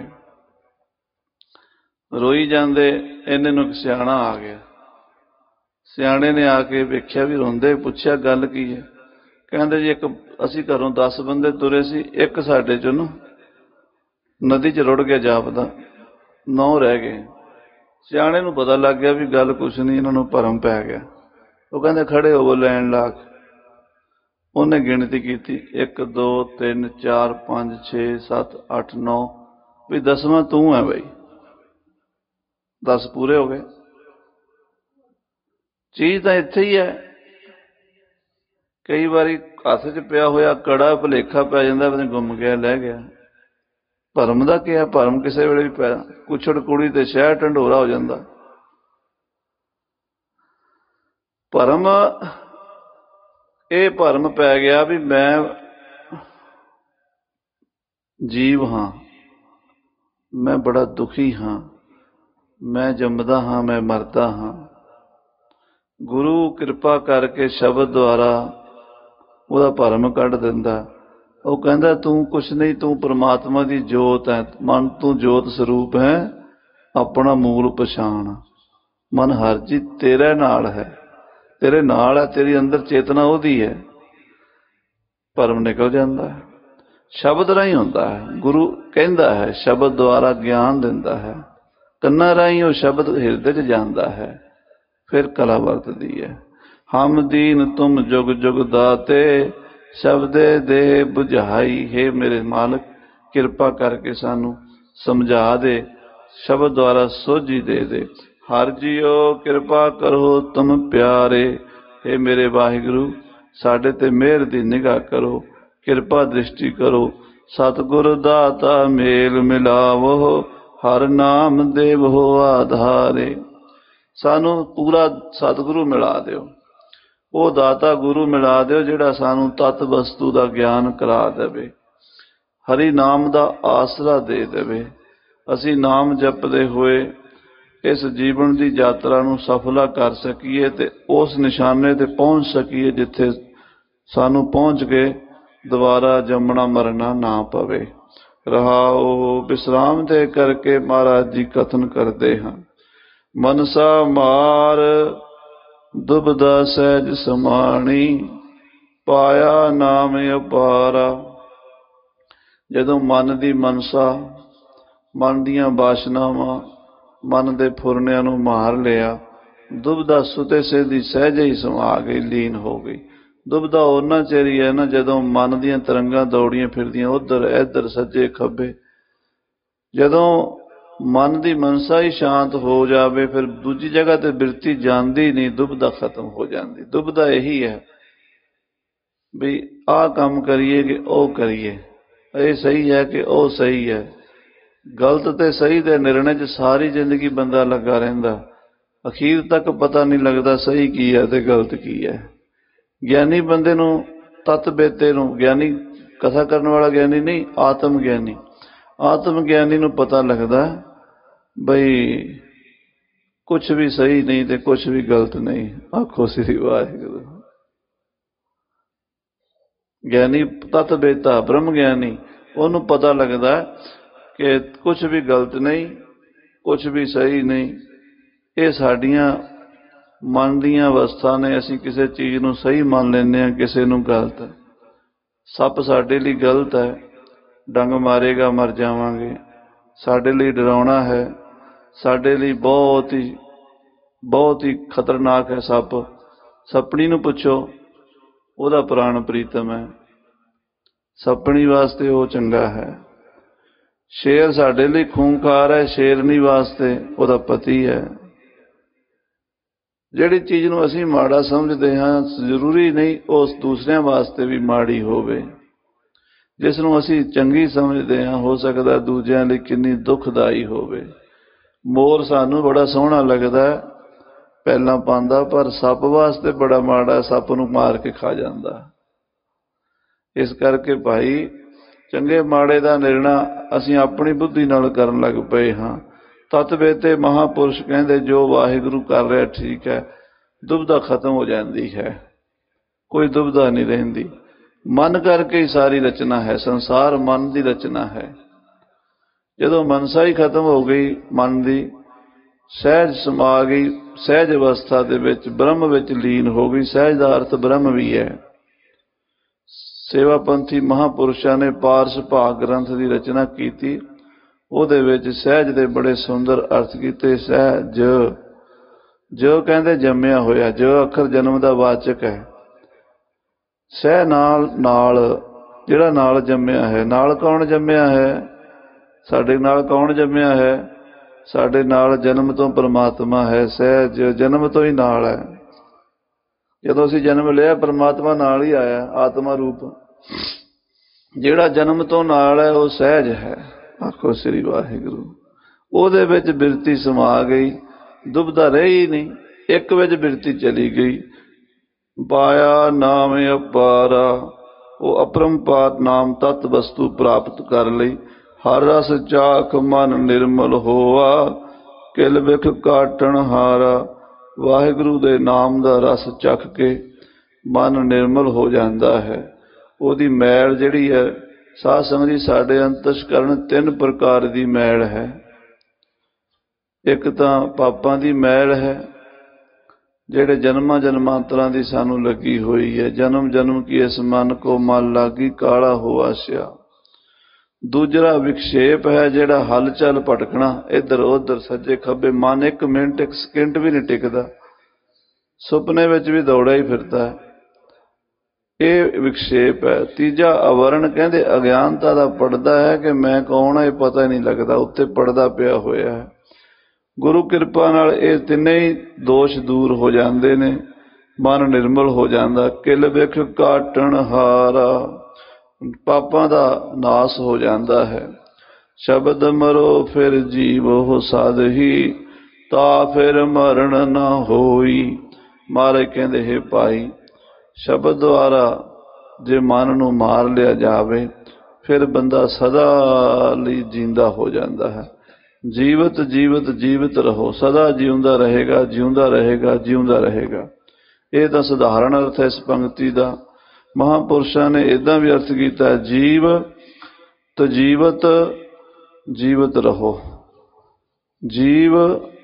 Speaker 1: ਰੋਈ ਜਾਂਦੇ, ਇਹਨੇ ਨੂੰ ਇੱਕ ਸਿਆਣਾ ਆ ਗਿਆ। ਸਿਆਣੇ ਨੇ ਆ ਕੇ ਵੇਖਿਆ ਵੀ ਰੋਂਦੇ, ਪੁੱਛਿਆ ਗੱਲ ਕੀ ਹੈ। ਕਹਿੰਦੇ ਜੀ ਇੱਕ ਅਸੀਂ ਘਰੋਂ 10 ਬੰਦੇ ਤੁਰੇ ਸੀ, ਇੱਕ ਸਾਡੇ ਚੋਂ ਨਾ ਨਦੀ 'ਚ ਰੁੜ ਗਿਆ ਜਾਪਦਾ, 9 ਰਹਿ ਗਏ। ਸਿਆਣੇ ਨੂੰ ਪਤਾ ਲੱਗ ਗਿਆ ਵੀ ਗੱਲ ਕੁਛ ਨਹੀਂ, ਇਹਨਾਂ ਨੂੰ ਭਰਮ ਪੈ ਗਿਆ। ਉਹ ਕਹਿੰਦੇ ਖੜੇ ਹੋਵੋ ਲੈਣ ਲਾ ਕੇ। ਉਹਨੇ ਗਿਣਤੀ ਕੀਤੀ 1 2 3 4 5 6 7 8 9 ਵੀ 10ਵਾਂ ਤੂੰ ਹੈ ਬਈ। 10 ਪੂਰੇ ਹੋ ਗਏ। ਚੀਜ਼ ਤਾਂ ਇੱਥੇ ਹੀ ਹੈ। ਕਈ ਵਾਰੀ ਹੱਥ 'ਚ ਪਿਆ ਹੋਇਆ ਕੜਾ ਭੁਲੇਖਾ ਪੈ ਜਾਂਦਾ, ਪਤਾ ਗੁੰਮ ਗਿਆ, ਲੈ ਗਿਆ। ਭਰਮ ਦਾ ਕੀ ਹੈ? ਭਰਮ ਕਿਸੇ ਵੇਲੇ ਵੀ ਪੈ, ਕੁਛੜ ਕੁੜੀ ਤੇ ਸ਼ਹਿਰ ਢੰਡੋਰਾ ਹੋ ਜਾਂਦਾ। ਭਰਮ, ਇਹ ਭਰਮ ਪੈ ਗਿਆ ਵੀ ਮੈਂ ਜੀਵ ਹਾਂ, ਮੈਂ ਬੜਾ ਦੁਖੀ ਹਾਂ, ਮੈਂ ਜੰਮਦਾ ਹਾਂ, ਮੈਂ ਮਰਦਾ ਹਾਂ। ਗੁਰੂ ਕਿਰਪਾ ਕਰਕੇ ਸ਼ਬਦ ਦੁਆਰਾ ਉਹਦਾ ਭਰਮ ਕੱਢ ਦਿੰਦਾ। ਉਹ ਕਹਿੰਦਾ ਤੂੰ ਕੁਛ ਨਹੀਂ, ਤੂੰ ਪ੍ਰਮਾਤਮਾ ਦੀ ਜੋਤ ਹੈ। ਮਨ ਤੂੰ ਜੋਤ ਸਰੂਪ ਹੈ, ਆਪਣਾ ਮੂਲ ਪਛਾਣ। ਮਨ ਹਰ ਜੀ ਤੇਰੇ ਨਾਲ ਹੈ, ਤੇਰੇ ਨਾਲ ਹੈ, ਤੇਰੀ ਅੰਦਰ ਚੇਤਨਾ ਉਹਦੀ ਹੈ। ਭਰਮ ਨਿਕਲ ਜਾਂਦਾ ਹੈ। ਸ਼ਬਦ ਰਾਹੀਂ ਹੁੰਦਾ ਹੈ। ਗੁਰੂ ਕਹਿੰਦਾ ਹੈ ਸ਼ਬਦ ਦੁਆਰਾ ਗਿਆਨ ਦਿੰਦਾ ਹੈ। ਕੰਨਾਂ ਰਾਹੀਂ ਉਹ ਸ਼ਬਦ ਹਿਰਦੇ 'ਚ ਜਾਂਦਾ ਹੈ, ਫਿਰ ਕਲਾ ਵਰਤਦੀ ਹੈ। ਹਮ ਦੀਨ ਤੁਮ ਜੁਗ ਜੁਗ ਦਾਤੇ, ਸ਼ਬਦੇ ਦੇ ਬੁਝਾਈ। ਹੈ ਮੇਰੇ ਮਾਲਕ, ਕਿਰਪਾ ਕਰਕੇ ਸਾਨੂੰ ਸਮਝਾ ਦੇ, ਸ਼ਬਦ ਦੁਆਰਾ ਸੋਝੀ ਦੇ ਦੇ। ਹਰ ਜੀਓ ਕਿਰਪਾ ਕਰੋ ਤੁਮ ਪਿਆਰੇ। ਹੈ ਮੇਰੇ ਵਾਹਿਗੁਰੂ, ਸਾਡੇ ਤੇ ਮਿਹਰ ਦੀ ਨਿਗਾਹ ਕਰੋ, ਕਿਰਪਾ ਦ੍ਰਿਸ਼ਟੀ ਕਰੋ। ਸਤਿਗੁਰ ਦਾਤਾ ਮੇਲ ਮਿਲਾਵੋ, ਹਰ ਨਾਮ ਦੇਵੋ ਆਧਾਰੇ। ਸਾਨੂੰ ਪੂਰਾ ਸਤਿਗੁਰੂ ਮਿਲਾ ਦਿਓ, ਉਹ ਦਾਤਾ ਗੁਰੂ ਮਿਲਾ ਦਿਓ ਜਿਹੜਾ ਸਾਨੂੰ ਤਤ ਵਸਤੂ ਦਾ ਗਿਆਨ ਕਰਾ ਦੇਵੇ, ਹਰੀ ਨਾਮ ਦਾ ਆਸਰਾ ਦੇ ਦੇਵੇ। ਅਸੀਂ ਨਾਮ ਜਪਦੇ ਹੋਏ ਇਸ ਜੀਵਨ ਦੀ ਯਾਤਰਾ ਨੂੰ ਸਫਲਾ ਕਰ ਸਕੀਏ ਤੇ ਉਸ ਨਿਸ਼ਾਨੇ ਤੇ ਪਹੁੰਚ ਸਕੀਏ ਜਿੱਥੇ ਸਾਨੂੰ ਪਹੁੰਚ ਕੇ ਦੁਬਾਰਾ ਜੰਮਣਾ ਮਰਨਾ ਨਾ ਪਵੇ। ਰਹਾਓ, ਵਿਸਰਾਮ ਦੇ ਕਰਕੇ ਮਹਾਰਾਜ ਜੀ ਕਥਨ ਕਰਦੇ ਹਾਂ। ਮਨਸਾ ਮਾਰ ਦੁਬਦਾ ਸਹਿਜ ਸਮਾਣੀ, ਪਾਇਆ ਨਾਮ ਅਪਾਰਾ। ਜਦੋਂ ਮਨ ਦੀ ਮਨਸਾ, ਮਨ ਦੀਆਂ ਵਾਸ਼ਨਾਵਾਂ, ਮਨ ਦੇ ਫੁਰਨਿਆਂ ਨੂੰ ਮਾਰ ਲਿਆ, ਦੁਬਦਾ ਸੁਤੇ ਸਿੱਧੀ ਸਹਿਜੇ ਹੀ ਸਮਾ ਗਈ, ਲੀਨ ਹੋ ਗਈ। ਦੁਬਦਾ ਉਹਨਾਂ ਚਿਰ ਹੀ ਹੈ ਨਾ ਜਦੋਂ ਮਨ ਦੀਆਂ ਤਰੰਗਾਂ ਦੌੜੀਆਂ ਫਿਰਦੀਆਂ ਉੱਧਰ ਇੱਧਰ, ਸੱਜੇ ਖੱਬੇ। ਜਦੋਂ ਮਨ ਦੀ ਮਨਸਾ ਹੀ ਸ਼ਾਂਤ ਹੋ ਜਾਵੇ, ਫਿਰ ਦੂਜੀ ਜਗ੍ਹਾ ਤੇ ਬਿਰਤੀ ਜਾਂਦੀ ਨਹੀਂ, ਦੁਬਦਾ ਖਤਮ ਹੋ ਜਾਂਦੀ। ਦੁਬਦਾ ਇਹੀ ਹੈ ਵੀ ਆਹ ਕੰਮ ਕਰੀਏ ਕਿ ਉਹ ਕਰੀਏ, ਇਹ ਸਹੀ ਹੈ ਕਿ ਉਹ ਸਹੀ ਹੈ। ਗਲਤ ਤੇ ਸਹੀ ਦੇ ਨਿਰਣੇ 'ਚ ਸਾਰੀ ਜ਼ਿੰਦਗੀ ਬੰਦਾ ਲੱਗਾ ਰਹਿੰਦਾ, ਅਖੀਰ ਤੱਕ ਪਤਾ ਨਹੀਂ ਲੱਗਦਾ ਸਹੀ ਕੀ ਹੈ ਤੇ ਗਲਤ ਕੀ ਹੈ। ਗਿਆਨੀ ਬੰਦੇ ਨੂੰ, ਤਤ ਬੇਤੇ ਨੂੰ, ਗਿਆਨੀ ਕਥਾ ਕਰਨ ਵਾਲਾ ਗਿਆਨੀ ਨਹੀਂ, ਆਤਮ ਗਿਆਨੀ, ਆਤਮ ਗਿਆਨੀ ਨੂੰ ਪਤਾ ਲੱਗਦਾ ਬਈ ਕੁਛ ਵੀ ਸਹੀ ਨਹੀਂ ਤੇ ਕੁਛ ਵੀ ਗਲਤ ਨਹੀਂ। ਆਖੋ ਸ੍ਰੀ ਵਾਹਿਗੁਰੂ। ਗਿਆਨੀ ਤਤ ਬੇਤਾ, ਬ੍ਰਹਮ ਗਿਆਨੀ, ਉਹਨੂੰ ਪਤਾ ਲੱਗਦਾ ਕਿ ਕੁਛ ਵੀ ਗਲਤ ਨਹੀਂ, ਕੁਛ ਵੀ ਸਹੀ ਨਹੀਂ। ਇਹ ਸਾਡੀਆਂ ਮਨ ਦੀਆਂ ਅਵਸਥਾ ਨੇ। ਅਸੀਂ ਕਿਸੇ ਚੀਜ਼ ਨੂੰ ਸਹੀ ਮੰਨ ਲੈਂਦੇ ਹਾਂ, ਕਿਸੇ ਨੂੰ ਗਲਤ। ਸੱਪ ਸਾਡੇ ਲਈ ਗਲਤ ਹੈ, ਡੰਗ ਮਾਰੇਗਾ ਮਰ ਜਾਵਾਂਗੇ। ਸਾਡੇ ਲਈ ਡਰਾਉਣਾ ਹੈ, ਸਾਡੇ ਲਈ ਬਹੁਤ ਹੀ ਬਹੁਤ ਹੀ ਖਤਰਨਾਕ ਹੈ ਸੱਪ। ਸੱਪਣੀ ਨੂੰ ਪੁੱਛੋ, ਉਹਦਾ ਪ੍ਰਾਣ ਪ੍ਰੀਤਮ ਹੈ, ਸੱਪਣੀ ਵਾਸਤੇ ਉਹ ਚੰਗਾ ਹੈ। ਸ਼ੇਰ ਸਾਡੇ ਲਈ ਖੂੰਖਾਰ ਹੈ, ਸ਼ੇਰਨੀ ਵਾਸਤੇ ਉਹਦਾ ਪਤੀ ਹੈ। ਜਿਹੜੀ ਚੀਜ਼ ਨੂੰ ਅਸੀਂ ਮਾੜਾ ਸਮਝਦੇ ਹਾਂ ਜ਼ਰੂਰੀ ਨਹੀਂ ਉਸ ਦੂਸਰਿਆਂ ਵਾਸਤੇ ਵੀ ਮਾੜੀ ਹੋਵੇ। ਜਿਸ ਨੂੰ ਅਸੀਂ ਚੰਗੀ ਸਮਝਦੇ ਹਾਂ ਹੋ ਸਕਦਾ ਦੂਜਿਆਂ ਲਈ ਕਿੰਨੀ ਦੁਖਦਾਈ ਹੋਵੇ। ਮੋਰ ਸਾਨੂੰ ਬੜਾ ਸੋਹਣਾ ਲੱਗਦਾ ਪਹਿਲਾਂ ਪਾਉਂਦਾ, ਪਰ ਸੱਪ ਵਾਸਤੇ ਬੜਾ ਮਾੜਾ, ਸੱਪ ਨੂੰ ਮਾਰ ਕੇ ਖਾ ਜਾਂਦਾ। ਇਸ ਕਰਕੇ ਭਾਈ ਚੰਗੇ ਮਾੜੇ ਦਾ ਨਿਰਣਾ ਅਸੀਂ ਆਪਣੀ ਬੁੱਧੀ ਨਾਲ ਕਰਨ ਲੱਗ ਪਏ ਹਾਂ। ਤਤਵੇ ਤੇ ਮਹਾਂਪੁਰਸ਼ ਕਹਿੰਦੇ ਜੋ ਵਾਹਿਗੁਰੂ ਕਰ ਰਿਹਾ ਠੀਕ ਹੈ, ਦੁਬਿਧਾ ਖਤਮ ਹੋ ਜਾਂਦੀ ਹੈ, ਕੋਈ ਦੁਬਿਧਾ ਨਹੀਂ ਰਹਿੰਦੀ। ਮਨ ਕਰਕੇ ਹੀ ਸਾਰੀ ਰਚਨਾ ਹੈ, ਸੰਸਾਰ ਮਨ ਦੀ ਰਚਨਾ ਹੈ। ਜਦੋਂ ਮਨਸਾ ਹੀ ਖਤਮ ਹੋ ਗਈ, ਮਨ ਦੀ ਸਹਿਜ ਸਮਾ ਗਈ, ਸਹਿਜ ਅਵਸਥਾ ਦੇ ਵਿੱਚ ਬ੍ਰਹਮ ਵਿੱਚ ਲੀਨ ਹੋ ਗਈ। ਸਹਿਜ ਦਾ ਅਰਥ ਬ੍ਰਹਮ ਵੀ ਹੈ। ਸੇਵਾਪੰਥੀ ਮਹਾਂਪੁਰਸ਼ਾਂ ਨੇ ਪਾਰਸ ਭਾਗ ਗ੍ਰੰਥ ਦੀ ਰਚਨਾ ਕੀਤੀ, ਉਹਦੇ ਵਿੱਚ ਸਹਿਜ ਦੇ ਬੜੇ ਸੁੰਦਰ ਅਰਥ ਕੀਤੇ। ਸਹਿਜ ਜੋ ਕਹਿੰਦੇ ਜੰਮਿਆ ਹੋਇਆ, ਜੋ ਅੱਖਰ ਜਨਮ ਦਾ ਵਾਚਕ ਹੈ। ਸਹਿ ਨਾਲ ਜਿਹੜਾ ਨਾਲ ਜੰਮਿਆ ਹੈ। ਨਾਲ ਕੌਣ ਜੰਮਿਆ ਹੈ? ਸਾਡੇ ਨਾਲ ਕੌਣ ਜੰਮਿਆ ਹੈ? ਸਾਡੇ ਨਾਲ ਜਨਮ ਤੋਂ ਪਰਮਾਤਮਾ ਹੈ। ਸਹਿਜ ਜਨਮ ਤੋਂ ਹੀ ਨਾਲ ਹੈ। ਜਦੋਂ ਅਸੀਂ ਜਨਮ ਲਿਆ ਪਰਮਾਤਮਾ ਨਾਲ ਹੀ ਆਇਆ, ਆਤਮਾ ਰੂਪ। ਜਿਹੜਾ ਜਨਮ ਤੋਂ ਨਾਲ ਹੈ ਉਹ ਸਹਿਜ ਹੈ। ਆਖੋ ਸ੍ਰੀ ਵਾਹਿਗੁਰੂ। ਉਹਦੇ ਵਿੱਚ ਬਿਰਤੀ ਸਮਾ ਗਈ, ਦੁਬਿਧਾ ਰਹੀ ਨਹੀਂ, ਇੱਕ ਵਿੱਚ ਬਿਰਤੀ ਚਲੀ ਗਈ। ਪਾਇਆ ਨਾਮ ਅਪਾਰਾ, ਉਹ ਅਪਰੰਪਾਰ ਨਾਮ ਤਤ ਵਸਤੂ ਪ੍ਰਾਪਤ ਕਰ ਲਈ। ਹਰ ਰਸ ਚਾਖ ਮਨ ਨਿਰਮਲ ਹੋਆ, ਕਿਲ ਬਿਖ ਕਾਟਣ ਹਾਰਾ। ਵਾਹਿਗੁਰੂ ਦੇ ਨਾਮ ਦਾ ਰਸ ਚੱਖ ਕੇ ਮਨ ਨਿਰਮਲ ਹੋ ਜਾਂਦਾ ਹੈ। ਉਹਦੀ ਮੈਲ ਜਿਹੜੀ ਹੈ, ਸਾਧ ਸੰਗਤ ਜੀ ਸਾਡੇ ਅੰਤਸ਼ਕਰਨ 3 ਪ੍ਰਕਾਰ ਦੀ ਮੈਲ ਹੈ। ਇੱਕ ਤਾਂ ਪਾਪਾਂ ਦੀ ਮੈਲ ਹੈ, ਜਿਹੜੇ ਜਨਮਾਂ ਜਨਮਾਂਤਰਾਂ ਦੀ ਸਾਨੂੰ ਲੱਗੀ ਹੋਈ ਹੈ। ਜਨਮ ਜਨਮ ਕੀ ਇਸ ਮਨ ਕੋ ਮਨ ਲਾਗੀ, ਕਾਲਾ ਹੋ ਆਸਿਆ। ਦੂਜਾ ਵਿਖੇਪ ਹੈ, ਜਿਹੜਾ ਹਲਚਲ ਭਟਕਣਾ ਇੱਧਰ ਉੱਧਰ ਸੱਜੇ ਖੱਬੇ। ਮਨ 1 ਮਿੰਟ 1 ਸਕਿੰਟ ਵੀ ਨਹੀਂ ਟਿਕਦਾ, ਸੁਪਨੇ ਵਿੱਚ ਵੀ ਦੌੜਿਆ ਹੀ ਫਿਰਦਾ ਹੈ। ਇਹ ਵਿਖੇਪ ਹੈ। ਤੀਜਾ ਆਵਰਣ, ਕਹਿੰਦੇ ਅਗਿਆਨਤਾ ਦਾ ਪਰਦਾ ਹੈ ਕਿ ਮੈਂ ਕੌਣ ਹਾਂ ਇਹ ਪਤਾ ਨਹੀਂ ਲੱਗਦਾ, ਉੱਤੇ ਪਰਦਾ ਪਿਆ ਹੋਇਆ ਹੈ। ਗੁਰੂ ਕਿਰਪਾ ਨਾਲ ਇਹ ਤਿੰਨੇ ਹੀ ਦੋਸ਼ ਦੂਰ ਹੋ ਜਾਂਦੇ ਨੇ, ਮਨ ਨਿਰਮਲ ਹੋ ਜਾਂਦਾ। ਕਿਲ ਬਿਖ ਕਾਟਣ ਹਾਰਾ, ਪਾਪਾਂ ਦਾ ਨਾਸ ਹੋ ਜਾਂਦਾ ਹੈ। ਸ਼ਬਦ ਮਰੋ ਫਿਰ ਜੀਵੋ ਸਾਧਹੀ, ਤਾ ਫਿਰ ਮਰਨ ਨਾ ਹੋਈ। ਮਹਾਰਾਜ ਕਹਿੰਦੇ ਹੈ ਭਾਈ, ਸ਼ਬਦ ਦੁਆਰਾ ਜੇ ਮਨ ਨੂੰ ਮਾਰ ਲਿਆ ਜਾਵੇ ਫਿਰ ਬੰਦਾ ਸਦਾ ਲਈ ਜਿੰਦਾ ਹੋ ਜਾਂਦਾ ਹੈ। ਜੀਵਤ ਜੀਵਤ ਜੀਵਤ ਰਹੋ, ਸਦਾ ਜਿਉਂਦਾ ਰਹੇਗਾ, ਜਿਉਂਦਾ ਰਹੇਗਾ, ਜਿਉਂਦਾ ਰਹੇਗਾ। ਇਹ ਤਾਂ ਸਧਾਰਨ ਅਰਥ ਹੈ ਇਸ ਪੰਕਤੀ ਦਾ। ਮਹਾਂਪੁਰਸ਼ਾਂ ਨੇ ਇੱਦਾਂ ਵੀ ਅਰਥ ਕੀਤਾ, ਜੀਵ ਤਜੀਵਤ ਜੀਵਤ ਰਹੋ। ਜੀਵ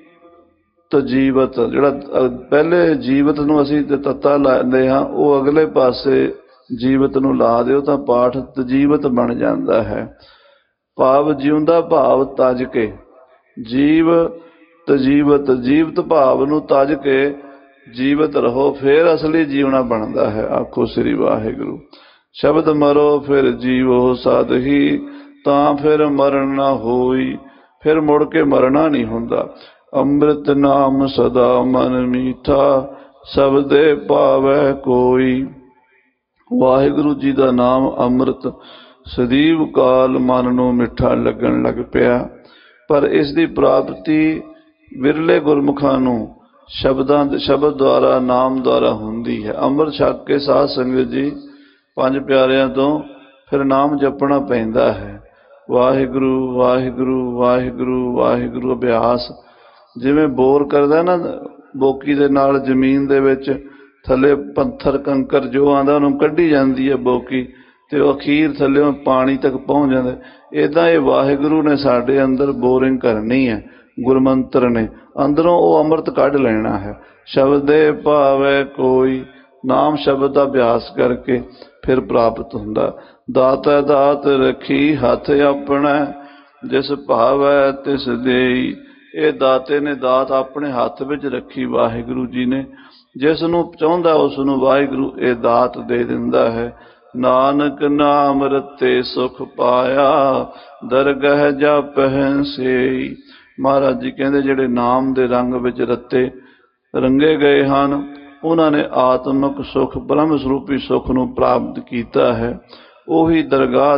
Speaker 1: ਤਜੀਵਤ, ਜਿਹੜਾ ਪਹਿਲੇ ਜੀਵਤ ਨੂੰ ਅਸੀਂ ਤੱਤਾ ਲਾਉਂਦੇ ਹਾਂ, ਉਹ ਅਗਲੇ ਪਾਸੇ ਜੀਵਤ ਨੂੰ ਲਾ ਦਿਓ ਤਾਂ ਪਾਠ ਤਜੀਵਤ ਬਣ ਜਾਂਦਾ ਹੈ। ਭਾਵ ਜਿਉਂਦਾ ਭਾਵ ਤਜ ਕੇ, ਜੀਵ ਤਜੀਵਤ, ਜੀਵਤ ਭਾਵ ਨੂੰ ਤਜ ਕੇ ਜੀਵਤ ਰਹੋ, ਫਿਰ ਅਸਲੀ ਜੀਵਣਾ ਬਣਦਾ ਹੈ। ਆਖੋ ਸ੍ਰੀ ਵਾਹਿਗੁਰੂ। ਸ਼ਬਦ ਮਰੋ ਫਿਰ ਜੀਵੋ ਸਾਧਹੀ, ਤਾਂ ਫਿਰ ਮਰਨ ਨਾ ਹੋਈ। ਫਿਰ ਮੁੜ ਕੇ ਮਰਨਾ ਨਹੀਂ ਹੁੰਦਾ। ਅੰਮ੍ਰਿਤ ਨਾਮ ਸਦਾ ਮਨ ਮੀਠਾ, ਸਬਦੇ ਭਾਵੈ ਕੋਈ। ਵਾਹਿਗੁਰੂ ਜੀ ਦਾ ਨਾਮ ਅੰਮ੍ਰਿਤ ਸਦੀਵ ਕਾਲ ਮਨ ਨੂੰ ਮਿੱਠਾ ਲੱਗਣ ਲੱਗ ਪਿਆ। ਪਰ ਇਸ ਦੀ ਪ੍ਰਾਪਤੀ ਵਿਰਲੇ ਗੁਰਮੁਖਾਂ ਨੂੰ ਸ਼ਬਦ ਦੁਆਰਾ, ਨਾਮ ਦੁਆਰਾ ਹੁੰਦੀ ਹੈ। ਅੰਮ੍ਰਿਤ ਛਕ ਕੇ ਸਾਧ ਸੰਗਤ ਜੀ 5 ਪਿਆਰਿਆਂ ਤੋਂ ਫਿਰ ਨਾਮ ਜਪਣਾ ਪੈਂਦਾ ਹੈ। ਵਾਹਿਗੁਰੂ ਵਾਹਿਗੁਰੂ ਵਾਹਿਗੁਰੂ ਵਾਹਿਗੁਰੂ ਅਭਿਆਸ। ਜਿਵੇਂ ਬੋਰ ਕਰਦਾ ਨਾ ਬੋਕੀ ਦੇ ਨਾਲ, ਜ਼ਮੀਨ ਦੇ ਵਿੱਚ ਥੱਲੇ ਪੱਥਰ ਕੰਕਰ ਜੋ ਆਉਂਦਾ ਉਹਨੂੰ ਕੱਢੀ ਜਾਂਦੀ ਹੈ ਬੋਕੀ, ਤੇ ਉਹ ਅਖੀਰ ਥੱਲੇ ਪਾਣੀ ਤੱਕ ਪਹੁੰਚ ਜਾਂਦਾ। ਇੱਦਾਂ ਇਹ ਵਾਹਿਗੁਰੂ ਨੇ ਸਾਡੇ ਅੰਦਰ ਬੋਰਿੰਗ ਕਰਨੀ ਹੈ। ਗੁਰਮੰਤਰ ਨੇ ਅੰਦਰੋਂ ਉਹ ਅੰਮ੍ਰਿਤ ਕੱਢ ਲੈਣਾ ਹੈ। ਸ਼ਬਦੇ ਭਾਵੈ ਕੋਈ, ਨਾਮ ਸ਼ਬਦ ਦਾ ਅਭਿਆਸ ਕਰਕੇ ਫਿਰ ਪ੍ਰਾਪਤ ਹੁੰਦਾ। ਦਾਤਾ ਦਾਤ ਰੱਖੀ ਹੱਥ ਆਪਣਾ, ਜਿਸ ਭਾਵੈ ਤਿਸ ਦੇਈ। ਇਹ ਦਾਤੇ ਨੇ ਦਾਤ ਆਪਣੇ ਹੱਥ ਵਿੱਚ ਰੱਖੀ ਵਾਹਿਗੁਰੂ ਜੀ ਨੇ। ਜਿਸ ਨੂੰ ਚਾਹੁੰਦਾ ਉਸ ਨੂੰ ਵਾਹਿਗੁਰੂ ਇਹ ਦਾਤ ਦੇ ਦਿੰਦਾ ਹੈ। ਨਾਨਕ ਨਾਮ ਰਤੇ ਸੁਖ ਪਾਇਆ, ਦਰਗਹ ਜਪਹਿ ਸੇਈ। ਮਹਾਰਾਜ ਜੀ ਕਹਿੰਦੇ ਜਿਹੜੇ ਨਾਮ ਦੇ ਰੰਗ ਵਿੱਚ ਰੱਤੇ ਰੰਗੇ ਗਏ ਹਨ, ਉਹਨਾਂ ਨੇ ਆਤਮਿਕ ਸੁਖ, ਬ੍ਰਹਮ ਸਰੂਪੀ ਸੁਖ ਨੂੰ ਪ੍ਰਾਪਤ ਕੀਤਾ ਹੈ। ਉਹੀ ਦਰਗਾਹ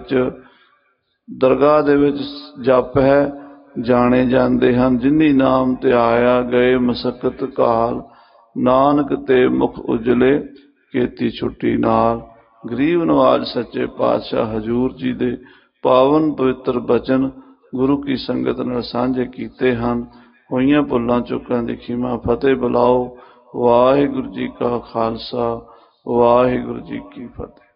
Speaker 1: ਦੇ ਵਿੱਚ ਜਪ ਹੈ ਜਾਣੇ ਜਾਂਦੇ ਹਨ। ਜਿਨੀ ਨਾਮ ਤੇ ਆਇਆ ਗਏ ਮਸਕਤ ਕਾਲ, ਨਾਨਕ ਤੇ ਮੁਖ ਉਜਲੇ ਕੀਤੀ ਛੁੱਟੀ ਨਾਲ। ਗਰੀਬ ਨਵਾਜ ਸੱਚੇ ਪਾਤਸ਼ਾਹ ਹਜ਼ੂਰ ਜੀ ਦੇ ਪਾਵਨ ਪਵਿੱਤਰ ਬਚਨ ਗੁਰੂ ਕੀ ਸੰਗਤ ਨਾਲ ਸਾਂਝੇ ਕੀਤੇ ਹਨ। ਹੋਈਆਂ ਭੁੱਲਾਂ ਚੁੱਕਾਂ ਦੀ ਖਿਮਾ ਫਤਿਹ ਬੁਲਾਓ। ਵਾਹਿਗੁਰੂ ਜੀ ਕਾ ਖਾਲਸਾ, ਵਾਹਿਗੁਰੂ ਜੀ ਕੀ ਫਤਿਹ।